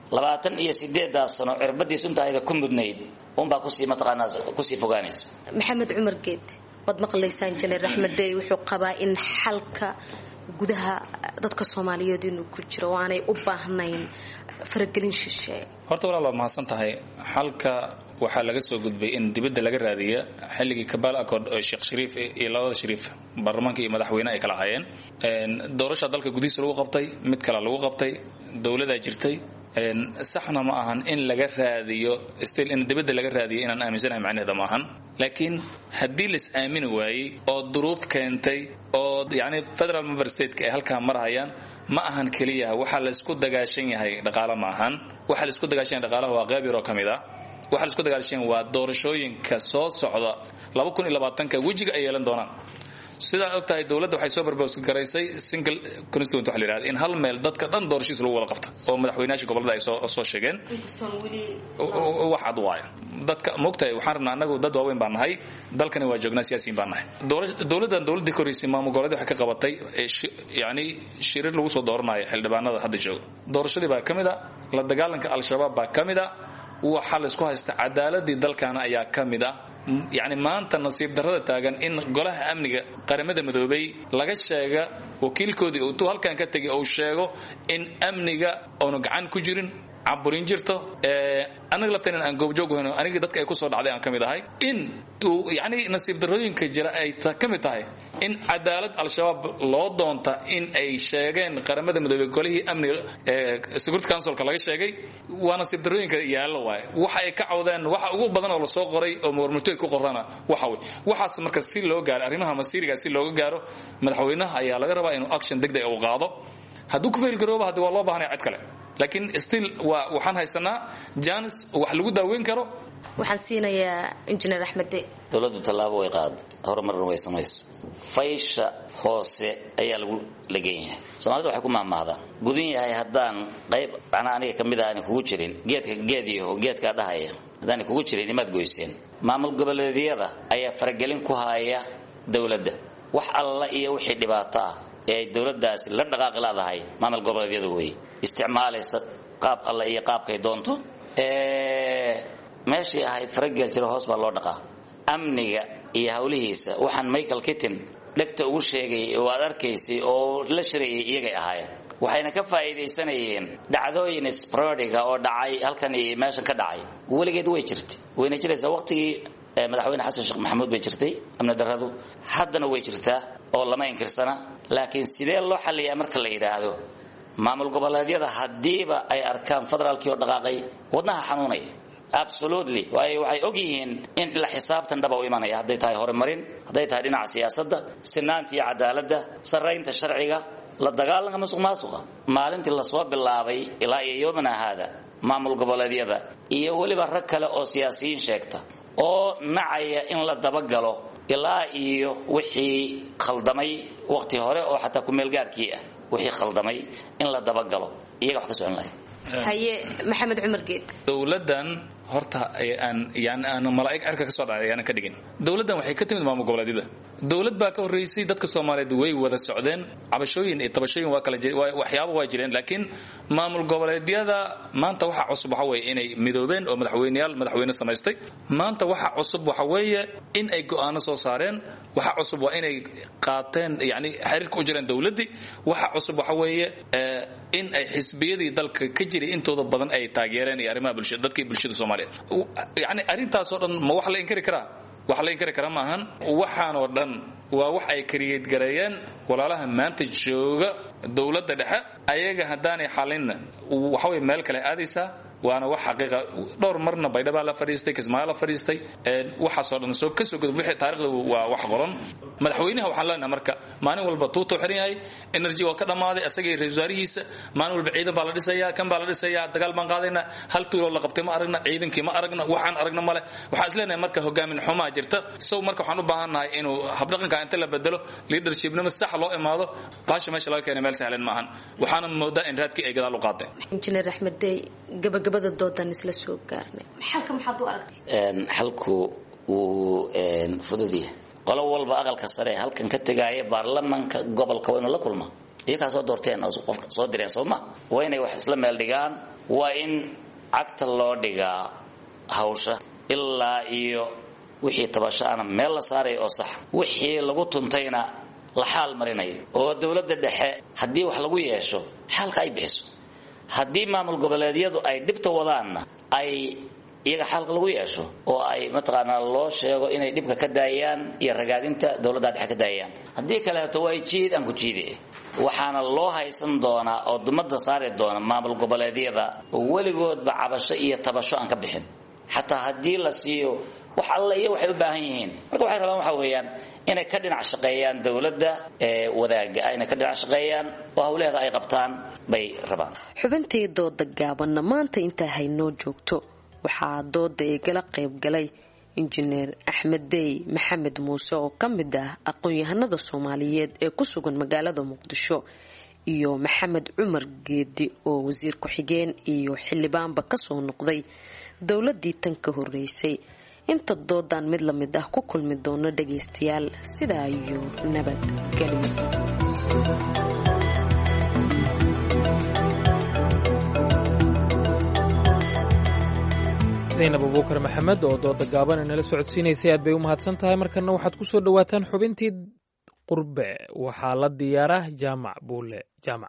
28 sano cirbadiisu intaayda ku mudnayd baa ku sii mataqaanaa ku sii fogaanaysa maxamed cumar geed wad maqlaysaan injineer axmeddey wuxuu qabaa in xalka gudaha dadka Soomaaliyeed inuu ku jiro oo aanay u baahnayn faragelin shisheeye horta walaal ma hasan tahay xalka waxa laga soo gudbay in dibadda laga raadiyo xilligii Kabal Accord oo Sheekh Shariif iyo labada Shariif baarlamaanka iyo madaxweynaha ay kala hayeen doorashada dalka gudihiisa lagu qabtay mid kale lagu qabtay dawladda jirtay saxna ma ahan in laga raadiyo still in dibadda laga raadiyo inaan aaminsanahay macnaheeda ma ahan laakiin haddii la is aamini waayey oo duruuf keentay oo yani federal member state ay halkaa marhayaan ma ahan keliya waxaa la isku dagaashan yahay dhaqaale ma ahan waxaa la isku dagaashan yahay dhaqaalaha waa qayb yaroo ka mid ah waxaa la isku dagaashan waa doorashooyinka soo socda 2020ka wejiga ay yeelan doonaan sida ogtahay dawladda waxay soo barbaarsi garaysay single constituent waxa la yiraahdo in hal meel dadka dhan doorashiis lagu wada qabto oo madaxweynaha gobolada ay soo sheegeen wax cad waayo dadka moogtahay waxaan rabnaa anagu dad waaweyn baan nahay dalkani waa joognaa siyaasiyiin baan nahay dawladda koreysay maamul goboleed waxay ka qabatay yani shirir lagu soo dooranayo xildhibaanada hadda jooga doorashadii baa kamid ah la dagaalanka al-shabaab baa kamid ah waxa la isku haysta cadaaladii dalkana ayaa kamid ah يعني maanta nasiib darrada taagan in golaha amniga qaramada midoobay laga sheega wakiilkoodii uu halkan ka tagay oo sheego in amniga aanu gacan ku jirin caburin jirto anaga lafteen aan goobjoog hoyno aniga dadka ay ku soo dhacday aan kamid ahay in yani nasiib darrooyinka jira ay kamid tahay in cadaalad al-shabaab loo doonta in ay sheegeen qaramada midoobay golihii amniga security councilka laga sheegay waa nasiib darrooyinka yaalo waay waxa ay ka cawdeen waxa ugu badan oo la soo qoray oo warmurtooy ku qorana waxa way waxaas marka si loo gaaro arrimaha masiiriga si looga gaaro madaxweynaha ayaa laga rabaa inuu action degdeg ah u qaado hadduu ku fail garoobo hadii waa loo baahanay cid kale laakiin still waxaan haysanaa jaanis wax lagu daaweyn karo waxaan siinayaa injineer Axmed dawladdu talaabo way qaad horumarna way samaysay faysha hoose ayaa lagu lageeyay Soomaalidu waxay ku maamahda gudin yahay hadaan qayb aniga kamid ah aan kugu jirin geedka dhahaya hadaan kugu jirin imaad goyseen maamul goboleedyada ayaa faragelin ku haya dawladda wax alla iyo wixii dhibaato ah ee dawladdaas la dhaqaaq laadahay maamul goboleedyada way isticmaalaysa qaab alla iyo qaabkay doonto meeshii ahayd faragel jiro hoos baa loo dhaqaa amniga iyo hawlihiisa waxaan Michael Keaton dhagta ugu sheegay oo aad arkaysay oo la shirayay iyagay ahaayeen waxayna ka faa'iideysanayeen dhacdooyin sporadiga oo dhacay halkan iyo meeshan ka dhacay weligeed way jirtay wayna jiraysaa waqtigii madaxweyne xasan sheekh maxamuud bay jirtay amni darradu haddana way jirtaa oo lama inkirsana laakiin sidee loo xalliyaa marka la yiraahdo maamul goboleedyada hadiiba ay arkaan federaalkii oo dhaqaaqay wadnaha xanuunay absolutely waxay og yihiin in la xisaabtan dhaba u imanaya haday tahay horumarin haday tahay dhinaca siyaasadda sinaanta iyo cadaaladda sareynta sharciga la dagaalanka musuqmaasuqa maalintii la soo bilaabay ilaa iyo yoomana hada maamul goboleedyada iyo waliba rag kale oo siyaasiyiin sheegta oo nacaya in la dabagalo ilaa iyo wixii khaldamay waqti hore oo xataa ku meel gaarkii ah wixii khaldamay in la dabagalo iyaga wax ka socon lahayd haye maxamed cumar geed dawladan horta aan malaa'ig arka ka soo dhacay aan ka dhigin dawladan waxay ka timid maamul goboleedyada dawlad baa ka horeysay dadka Soomaaliyeed way wada socdeen cabashooyin iyo tabashooyin waa kala waxyaabo waa jireen laakiin maamul goboleedyada maanta waxa cusub waxa weeye inay midoobeen oo madaxweyne samaystay maanta waxa cusub waxa weeye in ay go'aano soo saareen waxa cusub waa inay qaateen yani xiriirka u jireen dawladii waxa cusub waxa weeye in ay xisbiyadii dalka ka jiray intooda badan ay taageereen iyo arrimaha bulshada dadkii bulshada Soomaaliyeed yani arintaas oo dhan ma wax la inkiri karaa wax la inkiri kara maahan waxaan oo dhan waa wax ay create gareeyeen walaalaha maanta jooga dawladda dhexe ayaga hadaanay xalin waxa way meel kale aadaysa waana wax xaqiiqa dhowr marna baydhaba la fariistay Kismaayo la fariistay waxa soo dhan soo ka soo gudub wixii taariikhda waa wax qoran madaxweynaha waxaan leenahay marka maalin walba tuuto xiran yahay energy waa ka dhamaaday asagay ra'iisul maalin walba ciidan baa la dhisayaa kan baa la dhisayaa dagaal baan qaadayna hal tuulo la qabtay ma aragna ciidankii ma aragna waxaan aragna male waxa isleenahay marka hogaamin xumaa jirta soo marka waxaan u baahanahay inuu habdhaqanka inta la bedelo leadershipnimo sax loo imaado baasha meesha laga keenay meel sahlan maahan waxaana moodaa in raadkii ay gadaal u qaaday injineer Axmed gabagabada doodan isla soo gaarnay xalka maxaad u aragtay xalku uu fududiya qolo walba aqalka sare halkan ka tagaaya baarlamaanka gobolka waa inuu la kulmo iyaga soo doorteen oo qofka soo direen Soomaa waa inay wax isla meel dhigaan waa in cagta loo dhigaa hawsha ilaa iyo wixii tabashaana meel la saaray oo sax wixii lagu tuntayna la xaal marinayo oo dawladda dhexe hadii wax lagu yeesho xalka ay bixiso haddii maamul goboleedyadu ay dhibta wadaanna ay iyaga xalka lagu yeesho oo ay mataqaana loo sheego inay dhibka ka daayaan iyo ragaadinta dawladda dhexe ka daayaan haddii kaleeto way jiid aan ku jiide waxaana loo haysan doonaa oo dumada saari doona maamul goboleedyada oo weligoodba cabasho iyo tabasho aan ka bixin xataa haddii la siiyo wax alla iyo waxay u baahan yihiin marka waxay rabaan waxa weeyaan inay ka dhinac shaqeeyaan dawladda wadaaga inay ka dhinac shaqeeyaan oo hawlaheeda ay qabtaan bay rabaan. xubintii dooda gaabanna maanta inta haynoo joogto waxaa dooda igala qayb galay injineer Axmed Dey Maxamed Muuse oo ka mid ah aqoon-yahanada Soomaaliyeed ee ku sugan magaalada Muqdisho iyo Maxamed Cumar Geedi oo wasiir ku-xigeen iyo xildhibaanba ka soo noqday dawladii tan ka horeysay. inta doodan mid la mid ah ku kulmi doono dhageystayaal sidaa iyo nabadgelyo. zaynab abuukar maxamed oo dooda gaaban inala socodsiinaysay aad bay u mahadsan tahay. markana waxaad ku soo dhawaataan xubintii qurbe waxaa la diyaaraa jaamac buule jaamac.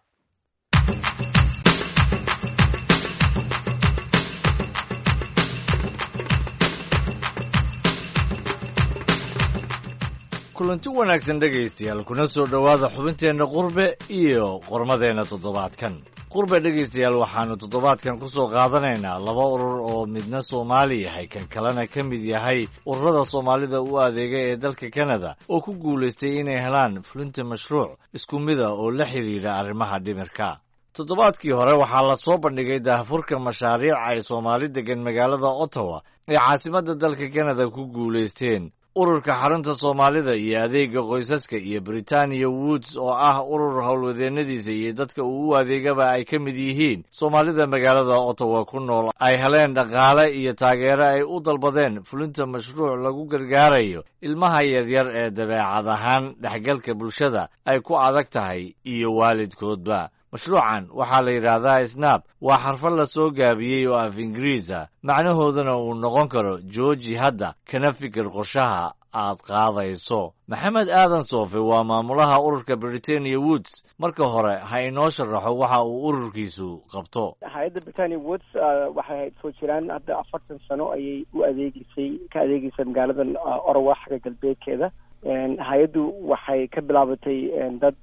kulanti wanaagsan dhegaystayaal kuna soo dhowaada xubinteenna qurbe iyo qormadeenna toddobaadkan. qurbe dhegaystayaal waxaannu toddobaadkan ku soo qaadanaynaa laba urur oo midna Soomaali yahay kan kalena ka mid yahay ururada Soomaalida u adeega ee dalka Kanada oo ku guulaystay inay helaan fulinta mashruuc isku mid ah oo la xiriira arrimaha dhimirka. toddobaadkii hore waxaa la soo bandhigay daahfurka mashaariic ay Soomaali degan magaalada Ottawa ee caasimadda dalka Kanada ku guulaysteen. ururka xarunta Soomaalida iyo adeega qoysaska iyo Britannia Woods oo ah urur howlwadeennadiisa iyo dadka uu u adeegaba ay ka mid yihiin Soomaalida magaalada Ottawa ku nool ay heleen dhaqaale iyo taageero ay u dalbadeen fulinta mashruuc lagu gargaarayo ilmaha yaryar ee dabeecad ahaan dhexgalka bulshada ay ku adag tahay iyo waalidkoodba. mashruucan waxaa la yidhaahdaa snap waa xarfad la soo gaabiyey oo af Ingiriis ah macnahooduna uu noqon karo jooji hadda kana fikir qorshaha aad qaadayso. maxamed aadan soofe waa maamulaha ururka Britannia Woods. marka hore ha inoo sharaxo waxa uu ururkiisu qabto. hay-adda Britannia Woods waxay soo jiraan hadda 40 sano ayay u adeegaysay magaaladan Ottawa xagga galbeedkeeda. hay-addu waxay ka bilaabatay dad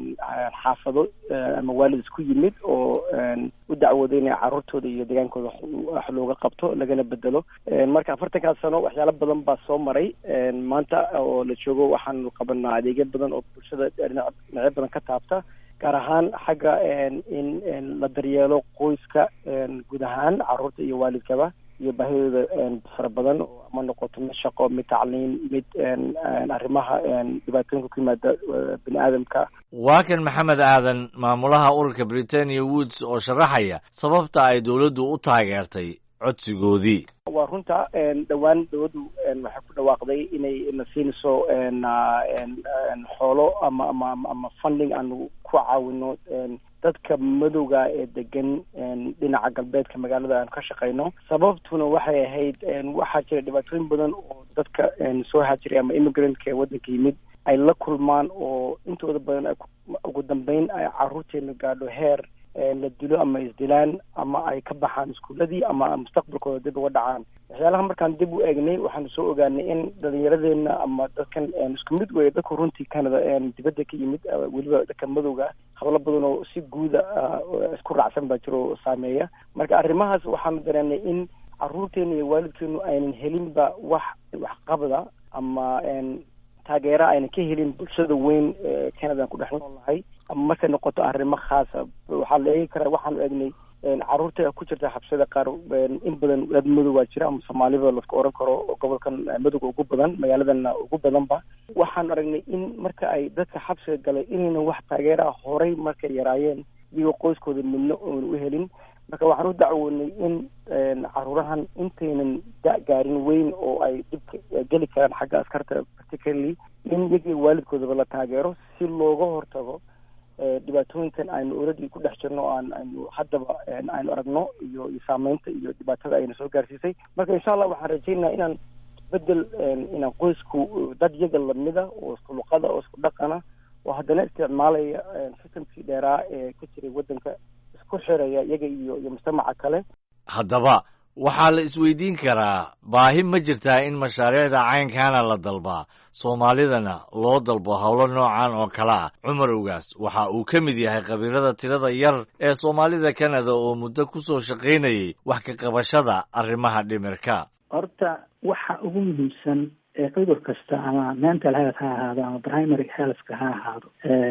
xaafado ama waalid isku yimid oo u dacwooday inay carruurtooda iyo deegaankooda wax looga qabto lagana bedelo. marka 40 sano waxyaalo badan baa soo maray. maanta oo la joogo waxaanu qabanaa adeegyo badan oo bulshada dhinacyo badan ka taabta, gaar ahaan xagga in la daryeelo qoyska guud ahaan carruurta iyo waalidkaba iyo baahidooda fara badan oo ama noqoto mid shaqo, mid tacliin, mid arrimaha dhibaatooyinka ku yimaada bini aadamka. waa kan maxamed aadan maamulaha ururka Britannia Woods oo sharaxaya sababta ay dawladdu u taageertay codsigoodii. waa runta dhowaan dawladdu waxay ku dhawaaqday inay na siinayso xoolo ama funding aanu ku caawino dadka madowga ee degan dhinaca galbeedka magaalada aan ka shaqeyno. sababtuna waxay ahayd waxaa jira dhibaatooyin badan oo dadka soo haajiray ama immigrant-ka ee waddanka yimid ay la kulmaan oo intooda badan ugu dambeyn ay carruurteena gaadho heer la dilo ama isdilaan ama ay ka baxaan iskuuladii ama mustaqbalkooda dib uga dhacaan. waxyaalaha markaan dib u eegnay waxaanu soo ogaanay in dhalinyaradeenna ama dadkan isku mid weeye dadka runtii Canada dibadda ka yimid weliba dadka madowga hablo badan oo si guuda isku raacsan baa jiro saameeya. marka arrimahaas waxaanu dareenay in carruurteena iyo waalidkeenu aynan helinba wax qabada ama taageero aynan ka helin bulshada weyn ee Canada ku dhex noolahay. ama markay noqoto arrimo khaasa waxaa la eegi karaa. waxaanu eegnay carruurta ku jirta xabsiyada qaar in badan dad madow waa jira ama Soomaaliba la oran karo gobolkan madowga ugu badan magaaladana ugu badanba. waxaan aragnay in marka ay dadka xabsiga galay inaynan wax taageera horay markay yaraayeen iyagoo qoyskooda midna oon u helin. marka waxaan u dacwoonay in carruurahan intaynan gaarin weyn oo ay dib geli karaan xagga askarta particularly in iyagii waalidkoodaba la taageero si looga hortago dhibaatooyinkan aynu already ku dhex jirno oo aynu haddaba aynu aragno iyo saameynta iyo dhibaatada ayna soo gaarsiisay. marka insha Allah waxaan rajaynayaa inaan bedel inaan qoysku dad yaga lamida oo isku luqada oo isku dhaqana oo haddana isticmaalaya systemkii dheeraa ee ka jiray waddanka isku xiraya iyaga iyo mujtamaca kale. haddaba waxaa la isweydiin karaa baahi ma jirtaa in mashaariicda caynkana la dalbaa soomaalidana loo dalbo howlo noocan oo kale ah. Cumar Ugaas waxa uu ka mid yahay khabiirada tirada yar ee soomaalida Canada oo muddo ku soo shaqaynayay wax ka qabashada arrimaha dhimirka. horta waxa ugu muhiimsan cudur kasta ama mental health ha ahaado ama primary healthka ha ahaado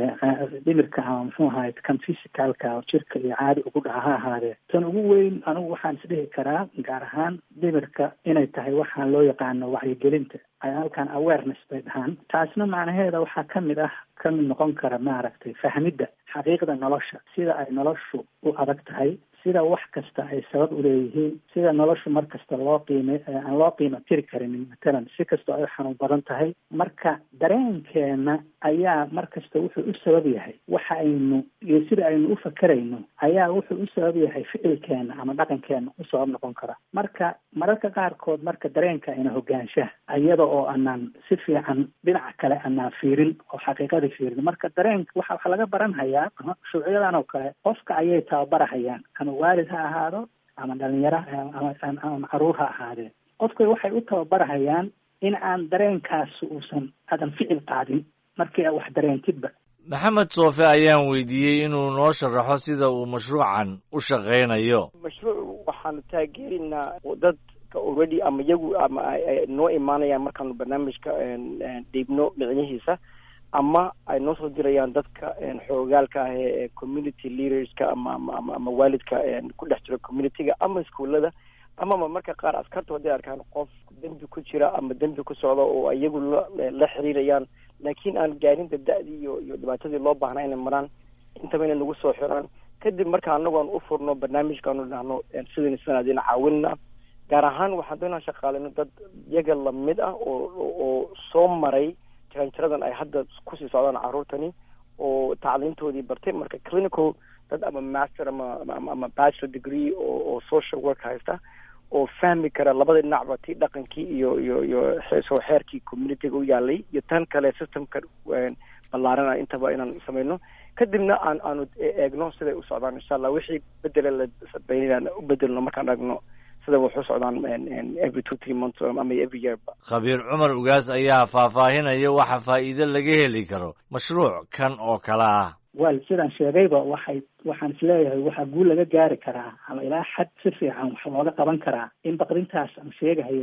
dhimirka ama muxuu ahaay kan physicalka jirka iyo caadi ugu dhaca ha ahaadee tan ugu weyn anigu waxaan isdhihi karaa gaar ahaan dhimirka inay tahay waxaan loo yaqaano wacyigelinta ay halkan awareness bay dhahaan. taasna macnaheeda waxaa kamid noqon kara maaragtay fahmidda xaqiiqda nolosha, sida ay noloshu u adag tahay, sida wax kasta ay sabab u leeyihiin, sida noloshu mar kasta aan loo qiimo tiri karinin, matalan si kastoo ay xanuun badan tahay. marka dareenkeena ayaa mar kasta wuxuu u sabab yahay waxa aynu iyo sida aynu u fakerayno ayaa wuxuu u sabab yahay ficilkeena ama dhaqankeena u sabab noqon kara. marka mararka qaarkood marka dareenka ina hogaanshaha iyada oo aanaan si fiican dhinaca kale aanaan fiirin oo xaqiiqadii fiirin, marka dareenka waxa laga baranhayaa shuucyadan oo kale qofka ayay tababarahayaan, ama waalid ha ahaado ama dhalinyaro ama caruur ha ahaadee. qofka waxay u tababarahayaan in aan dareenkaas aadan ficil qaadin markii a wax dareentidba. Maxamed Soofe ayaan weydiiyey inuu noo sharaxo sida uu mashruucan u shaqaynayo. mashruuc waxaanu taageerinaa dadka already ama iyagu ama ay noo imaanayaan markaanu barnaamijka dhiibno micnihiisa, ama ay noo soo dirayaan dadka xoogaalka ah ee community leaderska ama waalidka ku dhex jira communityga ama iskuullada, amaba marka qaar askarta hadday arkaan qof dembi ku jira ama dembi ku socda oo iyagu la xiriirayaan laakiin aan gaarin da-dii iyo dhibaatadii loo baahnaa inay maraan, intaba inay nagu soo xiraan. kadib marka anagu aan u furno barnaamijkaanu dhahno sidaan adina caawinna, gaar ahaan waxaan doonaa shaqaalino dad iyaga lamid ah oo soo maray jaranjaradan ay hadda kusii socdaan carruurtani oo tacliintoodii bartay, marka clinical dad ama master ama bachelor degree oo social work haysta oo fahmi kara labada dhinacba tii dhaqankii iyo soo xeerkii communityga u yaalay iyo tan kale systemka ballaarana intaba inaan samayno. kadibna aanu eegno siday u socdaan insha allah wixii bedela la sabaynayaan u bedelno markaan eegno sida wuxuu socdaan every 2-3 months ama every year. Khabiir Cumar Ugaas ayaa faahfaahinaya waxa faa'iido laga heli karo mashruuc kan oo kale ah. wal sidaan sheegayba waxaan isleeyahay waxaa guul laga gaari karaa ama ilaa xad si fiican wax looga qaban karaa in baqdintaas aan sheegahayay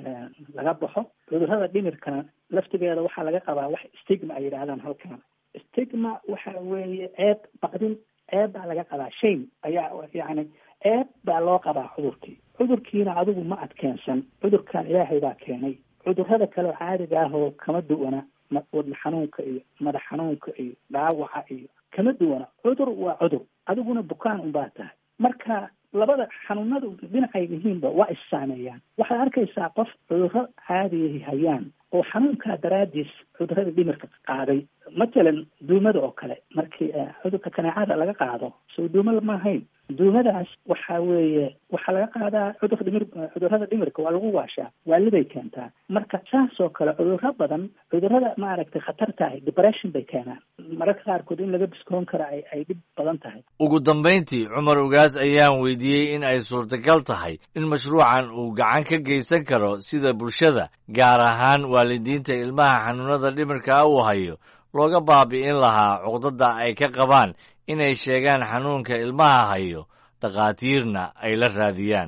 laga baxo. cudurrada dhimirkana laftigeeda waxaa laga qabaa wax stigma ay yidhaahdaan halkan. stigma waxa weeye baqdin baa laga qabaa, shame ayaa yani baa loo qabaa cudurkiina adigu ma adkeensan, cudurkan ilaahay baa keenay. cudurrada kale caadiga ah oo kama duwana wadna xanuunka iyo madax xanuunka iyo dhaawaca iyo kama duwana. cudur waa cudur, adiguna bukaan unbaa tahay. marka labada xanuunadu dhinacay yihiinba waa is-saameeyaan. waxaad arkaysaa qof cudurro caadiyahi hayaan oo xanuunkaa daraadiis cudurrada dhimirka qaaday, matalan duumada oo kale. markii cudurka kaneecada laga qaado soo duuma ma ahayn, duumadaas waxaa laga qaadaa cudurrada dhimirka waa lagu waashaa, waalibay keentaa. marka saas oo kale cudurro badan, cudurrada maaragtay khatarta ah depression bay keenaan, mararka qaarkood in laga biskoon kara ay dhib badan tahay. ugu dambayntii Cumar Ugaas ayaan weydiiyey in ay suurtagal tahay in mashruucan uu gacan ka geysan karo sida bulshada gaar ahaan waalidiinta ilmaha xanuunada dhimirka uu hayo looga baabi'in lahaa cuqdada ay ka qabaan inay sheegaan xanuunka ilmaha hayo, dhakhaatiirna ay la raadiyaan.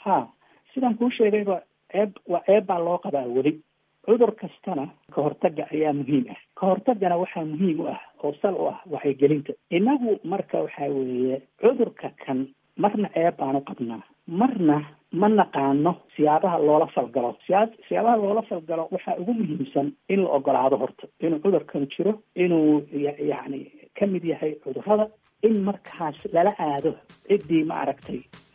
sidaan kuu sheegayba ceeb baa loo qabaa weli. cudur kastana ka hortaga ayaa muhiim ah. ka hortagana waxaa muhiim u ah oo sal u ah wacyigelinta. inagu marka waxaa weeye cudurka kan marna ceeb baanu qabnaa, marna ma naqaano siyaabaha loola falgalo. siyaabaha loola falgalo waxaa ugu muhiimsan in la ogolaado horta inuu cudurkan jiro, inuu yani ka mid yahay cudurrada, in markaas lala aado ciddii maaragtay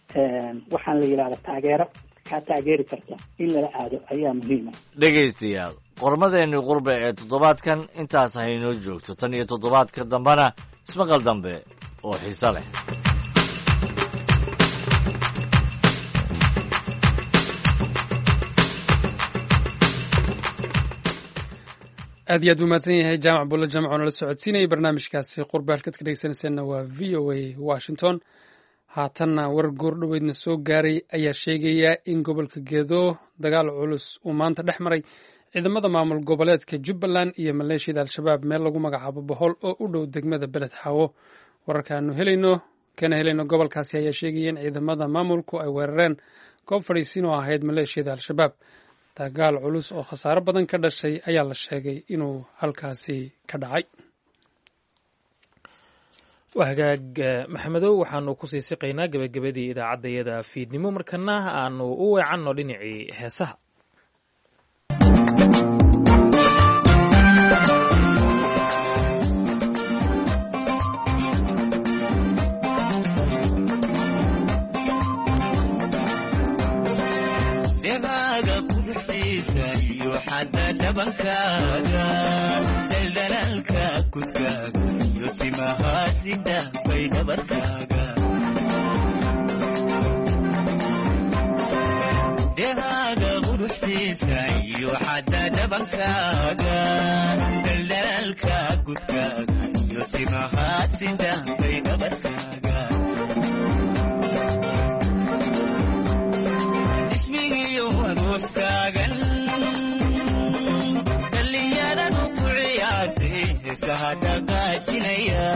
waxaan la yidhahda taageero kaa taageeri karta in lala aado ayaa muhiima. dhegaystayaal, qormadeenii qurbe ee toddobaadkan intaas haynoo joogto. tan iyo toddobaadka dambena ismaqal dambe oo xiiso leh. aad iyo aad buu mahadsan yahay jaamac bulle jaamac oo nala socodsiinayay barnaamijkaasi qurbe halkaad ka dhegeysanayseena waa v o a washington. haatanna war goordhoweydna soo gaaray ayaa sheegaya in gobolka gedo dagaal culus uu maanta dhex maray ciidamada maamul goboleedka jubbaland iyo maleeshiyada al-shabaab meel lagu magacaabo bohol oo u dhow degmada beled xaawo wararkaanu kana helayno gobolkaasi ayaa sheegaya in ciidamada maamulku ay weerareen goob fadhiisiin oo ahayd maleeshiyada al-shabaab dagaal culus oo khasaaro badan ka dhashay ayaa la sheegay inuu halkaasi ka dhacay. hagaag maxamedow waxaanu kusii siqaynaa gebagabadii idaacaddayada fiidnimo markana aanu u weecanno dhinacii heesaha. dehaaga quruxdiisa iyo xadda dhabankaaga daldalaalka gudkaaga iyo timahaad sidaanbay dhabarkaaga ismigiyo aroostaagan dhallinyaradu ku ciyaartay heesaha dhaqaajinaya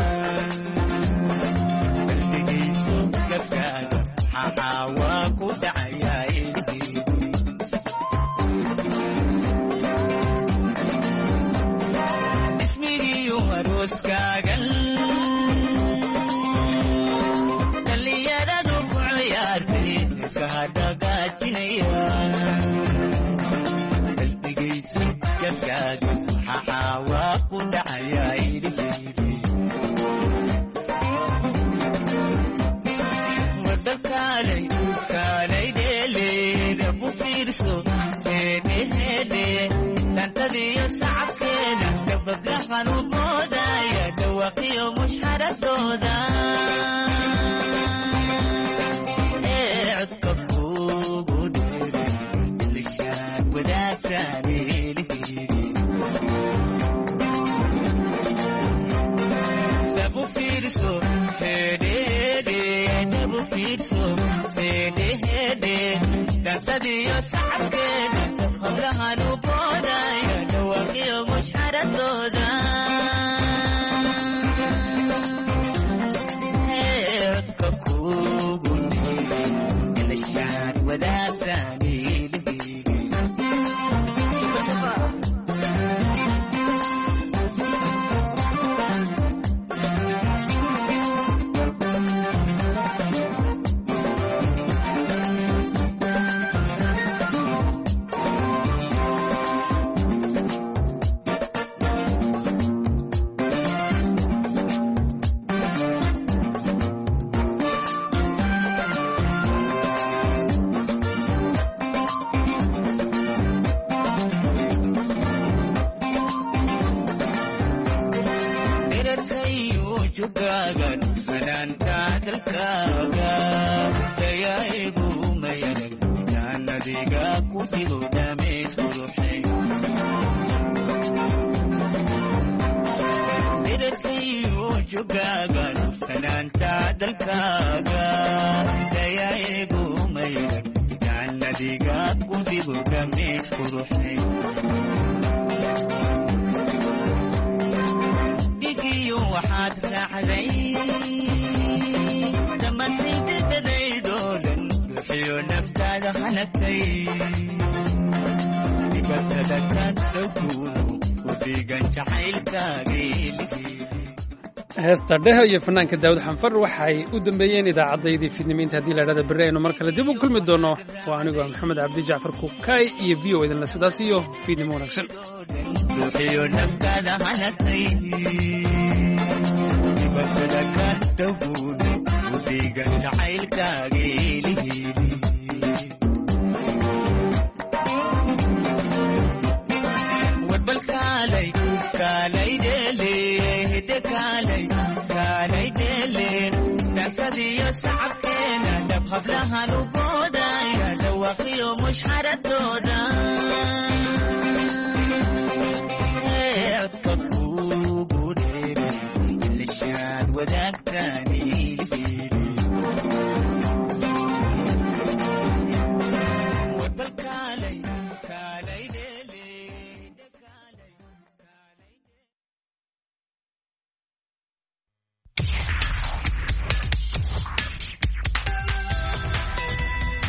qalbigiisu gabkaaga maxaa waa ku dhacayaa dhallinyaradu ku ciyaartay heesaha dhaqaajinaya qalbigaysu gabkaaga maxaa waa ku dhacayaa wadakaalay kaalay dheeleeda bu fiirso heedheheedhe dhantadiyo sacabkeeda gabablahan u moodaya dhawaqiyo mushxaradooda ee codka kuugu dheere lishaan wadaagtaanelihiri dabu fiirso heedheheedhe dabu fiirso heedheheedhe dhantadiyo sacabkeeda hablahan u moodaya dhawaqiyo mushxaradooda heesta dheho iyo fanaanka daawud xanfar waxay u dambeeyeen idaacaddayadii fiidnimiinta haddii la idhahda berri aynu mar kale dib u kulmi doono waa anigoo maxamed cabdi jacfar kukaay iyo v o idinle sidaas iyo fiidnimo wanaagsan dhankadiyo sacabkeena dhab hablahan u boodaya dhawaqiyo mushxaradooda codka kuugu dheere lishaad wadaagtaanilihiri